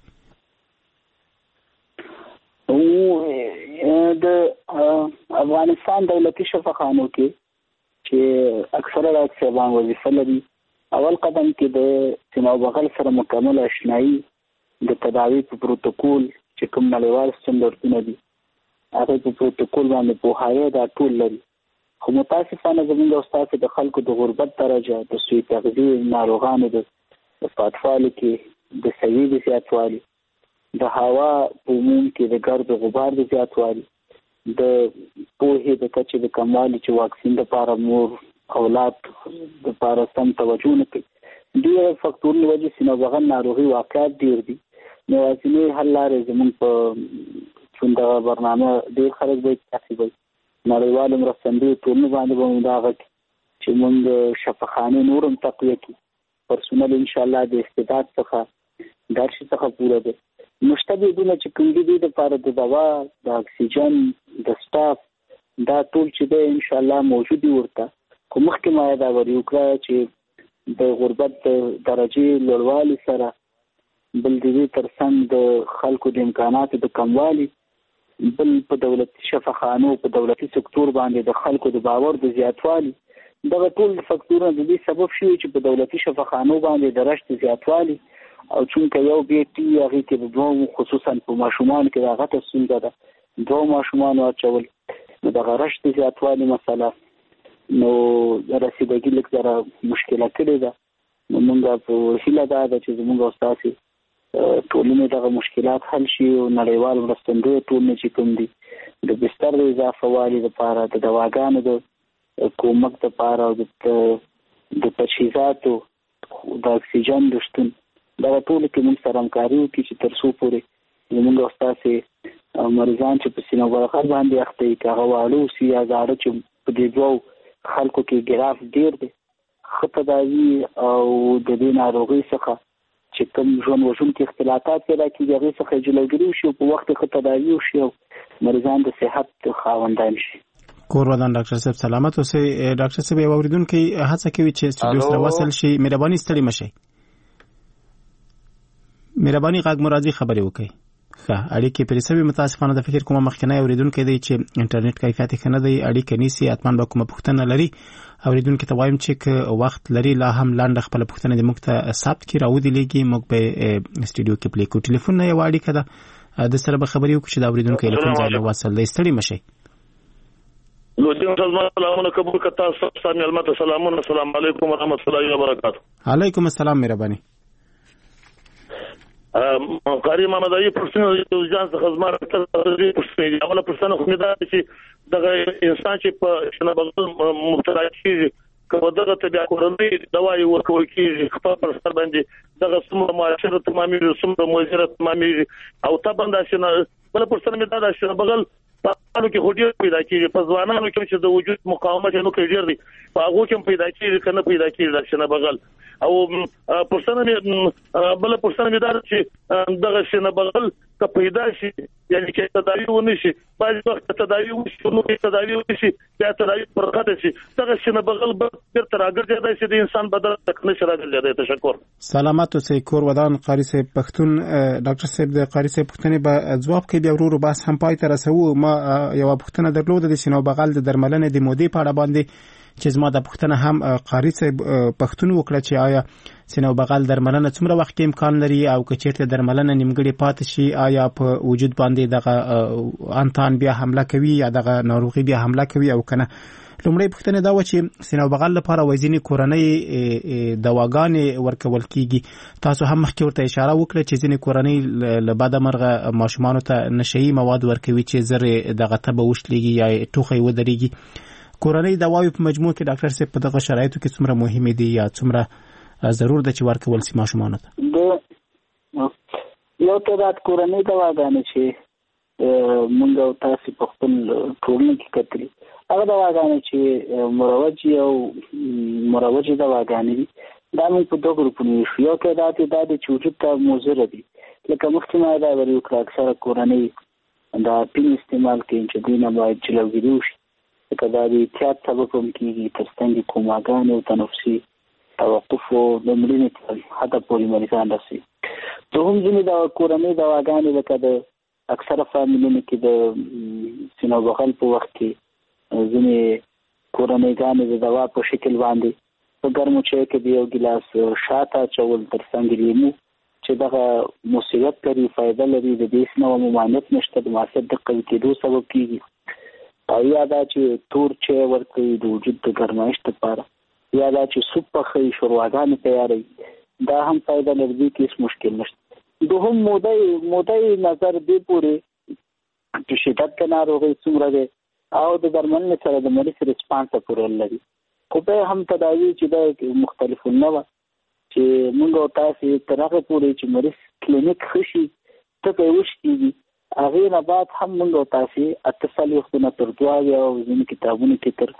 د افغانستان دولتي شفاخانو کې چې اکثره راکسبان وظیفه لري اول قدم کې د سینه او بغل سره مکمل آشنایي د تداوی په پروتوکول چې کوم نړیوال سټنډردونه دي هغه په پروتوکول باندې پوهاوی دا ټول لري. خو متاسفانه زموږ استاد د خلکو د غربت درجه د سوی تغذیه ناروغانو د پاتفالو کې د سوي د زیاتوالي د هوا په عموم کې د ګرد غبار د زیاتوالي د پوهې د کچې د کموالي چې واکسین لپاره مور اولاد د لپاره سم توجه نه کوي ډېر فکټورونه وجه سینه بغل ناروغي واقعات ډېر دي. نو ځینې حل لارې زموږ په څنګه برنامه ډېر خلک به تاسو نړیوال مرستندوی ټولنه باندې به دا غږ چې موږ شفاخانه نورم تقویه کی پرسونل ان شاء الله د استعداد څخه درش څخه پوره ده. مشتبهونه چې کوم دي د لپاره د دوا د اکسیجن د سټاف دا ټول چې ده ان شاء الله موجود ورته کوم مخکې ما دا وریو کړ چې د غربت درجه لوړوالي سره بل دې ترڅنګ د خلکو د امکاناتو د کموالي بل په دولتي شفاخانو په دولتي سکتور باندې د خلکو د باور د زیاتوالي دغه ټول فکټورونه د دې سبب شوي چې په دولتي شفاخانو باندې د رشد زیاتوالي او چونکه یو بیټي هغه کې د دوه خصوصا په ماشومان کې هغه ته ستونزه ده دوه ماشومان واچول نو دغه رشد زیاتوالي مسله نو رسیدګي لیک سره مشکله کړې ده. نو موږ په هیله ده چې زموږ استاد ټولنې دغه مشکلات حل شي او نړیوال مرستندوی ټولنې چې کوم دي د بستر د اضافه والي لپاره د دواګانو د کومک لپاره او د تجهیزاتو د اکسیجن د شتون دا ټول کې موږ سره همکاري وکړي چې تر څو پورې زموږ استاد مریضان چې په سینه او بغل باندې اخته دي هغه واړه سي یا زاړه چې په دې دوه خلکو کې ګراف ډیر دي ښه تداوي او د دې ناروغۍ څخه چې کوم ژوند وژونکي اختلافات پیدا کېږي هغې څخه جلوګیري وشي او په وخت ښه تداوي وشي او مریضان د صحت خاوندان شي. کور ودان ډاکټر صاحب سلامت اوسئ. ډاکټر صاحب یو اورېدونکی هڅه کوي چې سټوډیو سره وصل شي. مهرباني ستړي مه شئ. مهرباني غږ مو راځي خبرې وکړئ. ښه اړیکې پرې سوي متاسفانه د فکر کومه مخکنی اورېدونکی دی چې انټرنیټ کیفیت ښه نه دی اړیکه نیسي حتما به کومه پوښتنه لري اورېدونکي ته وایم چې که وخت لري لا هم لنډه خپله پوښتنه دې موږ ته ثبت کړي راودې لیږي موږ به سټوډیو کې پلی کړو. ټلیفون نه یوه اړیکه ده د سره به خبرې وکړو چې د اورېدونکي له کوم ځای نه وصل دی. ستړي مه شئ. سلامونه قبول کړه تاسو سامي المت سلامونه السلام علیکم ورحمت الله وبرکاته. علیکم السلام مهرباني. قاری محمد علي پرسنل ځان څخه زما ته پرسنل اوله پرسنل خو دا چې دغه انسان چې په شنه بغل مبتلا کیږي که دغه طبيعه کورنۍ دوايي ورکول کیږي خپل پر سر باندې دغه څومره معاشره تمامي څومره موجره تمامي او تبند شنه بل پرسنل دا د شنه بغل په اړه کې هډیر پیدا کیږي په ځوانانو کې چې د وجود مقاومت نو کوي ډیر دي په هغه کې پیدا کیږي کنه پیدا کیږي د شنه بغل او پرسنه بل پرسنه مدار چې دغه شنه بغل که پیدا شي یعنی کې تداوی ونه شي بعض وخت تداوی وشي نو تداوی وشي بیا تداوی پرغته شي دغه شنه بغل به تر راګرځي چې د انسان بدن تکنه شراګل دی. تشکر. سلامات اوسئ. کور ودان قاری صاحب پښتون ډاکټر صاحب د قاری صاحب پښتنې به ځواب کوي بیا ورو بس هم پای ته رسو. ما یو پښتنه درلوده د سینو بغل د درملنې د مودې په اړه باندې چې زما د پښتنه هم قاری صاحب پښتون وکړه چې آیا سینو بغل درملنه څومره وخت امکان لري او که چیرته درملنه نیمګړې پاتې شي آیا په وجود باندې دغه انتان بیا حمله کوي یا دغه ناروغي بیا حمله کوي او کنه. لومړی پښتنه دا و چې سینو بغل لپاره وایي کورنۍ دواګانې ورکول کیږي. تاسو هم مخکې ورته اشاره وکړه چې ځینې کورنۍ له بده مرغه ماشومانو ته نشئی مواد ورکوي چې زر دغه تبه وشلېږي یا ټوخی ودرېږي. کورنۍ دواوی په مجموع کې ډاکټر صاحب په دغه شرایطو کې څومره مهمه دي یا څومره ضرور ده چې ورکول شي ماشومانو ته؟ یو تعداد کورنۍ دواګانې چې موږ او تاسو په خپل ټولنه کې کتلي هغه دواګانې چې مروجي دواګانې دي دا موږ په دوه ګروپونو ویشو. یو تعداد دا د چې وجود ته مضر دي لکه مخکې ما دا ویلي وکړه اکثره کورنۍ دا پین استعمال کوي چې دوی نه باید جلوګیري وشي لکه دا د احتیاط سبب هم کېږي تر څنګ کوماګانې او تنفسي توقف او د مړینې حتی پورې مریضان رسي. دوهم ځینې د کورنۍ دواګانې لکه د اکثره فامیلونو کې د سینو بغل په وخت کې ځینې کورنۍ د دوا په شکل باندې په ګرمو چای کې د یو ګیلاس شاته اچول تر څنګ لیمو چې دغه مصیبت لري فایده لري د دې څخه ممانعت نشته د معافیت د قوي کېدو سبب کېږي. او یا دا چې تور چای ورکوي د وجود د ګرمایش لپاره یا دا چې سوپ پخوي شورواګانې تیاروي دا هم فایده لري کې مشکل نشته. دوهم مودای نظر دی پورې چې شدت د ناروغۍ څومره دی او د درملنې سره د مریض ریسپانس پورې لري. خو به هم تداوی چې د مختلفو نه و چې موږ او تاسو تر هغه پورې چې مریض کلینیک خشي ته به وشتي هغه نه بعد هم موږ او تاسو اتصال وختونه تر دواوی او ځینې کتابونو کې تر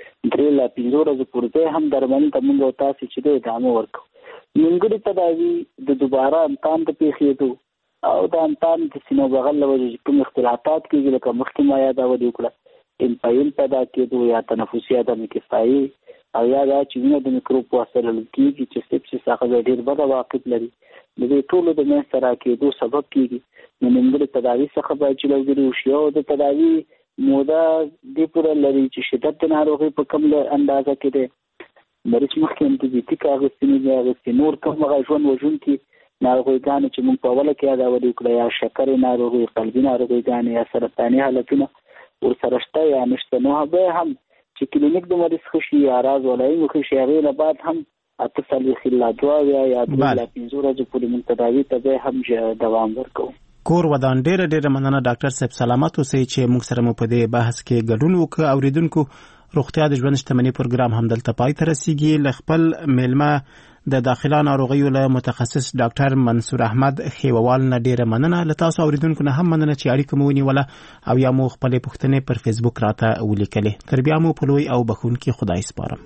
3 لا 5 ورځې پورې هم درملنه ته موږ او تاسو چې د ادامه ورکو. نیمګړی تداوی د دوباره امکان ته پیښېدو او د امکان د سینو بغل له وجې کوم اختلافات کېږي لکه مخکې ما یادونه وکړه انفایل پیدا کېدو یا تنفسي عدم کفایي او یا دا چې وینه د میکروب وسره لګېږي چې سپسیس هغه ډېر بده واقع لري د دې ټولو د منځ ته راکېدو سبب کېږي. نو نیمګړې تداوي څخه باید جلوګیري وشي او د تداوي موده دې پورې لري چې شدت د ناروغۍ په کوم اندازه کې دی مریض مخکې انټيبیوټیک اخیستنې دی اخیستې نور کوم هغه ژوند وژونکي ناروغیګانې چې موږ په اوله کې یادونه وکړه یا شکرې ناروغي قلبي ناروغیګانې یا سرطاني حالتونه ورسره شته یا نشته. نو به هم چې کلینیک د مریض خشي یا راز ولایي خشي هغې نه بعد هم اتصال خلا دواوی یا 3 لا 5 ورځې پورې موږ تداوي ته هم دوام ورکوو. کور ودان ډېر مننه ډاکټر صاحب. سلامات اوسئ چې موږ سره مو په دې بحث کې ګډون وکړ. اوریدونکو روغتیا د ژوند شتمنۍ پروګرام هم دلته پای ته رسیږي. ل خپل میلمه د داخله ناروغیو له متخصص ډاکټر منصور احمد خیووال نه ډېر مننه. له تاسو اوریدونکو نه هم مننه چې اړیکه مو ونیوله او یا مو خپل پوښتنې پر فیسبوک راته ولیکلې. تر بیا مو په لوی او بخښونکي خدای سپارم.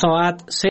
ساعت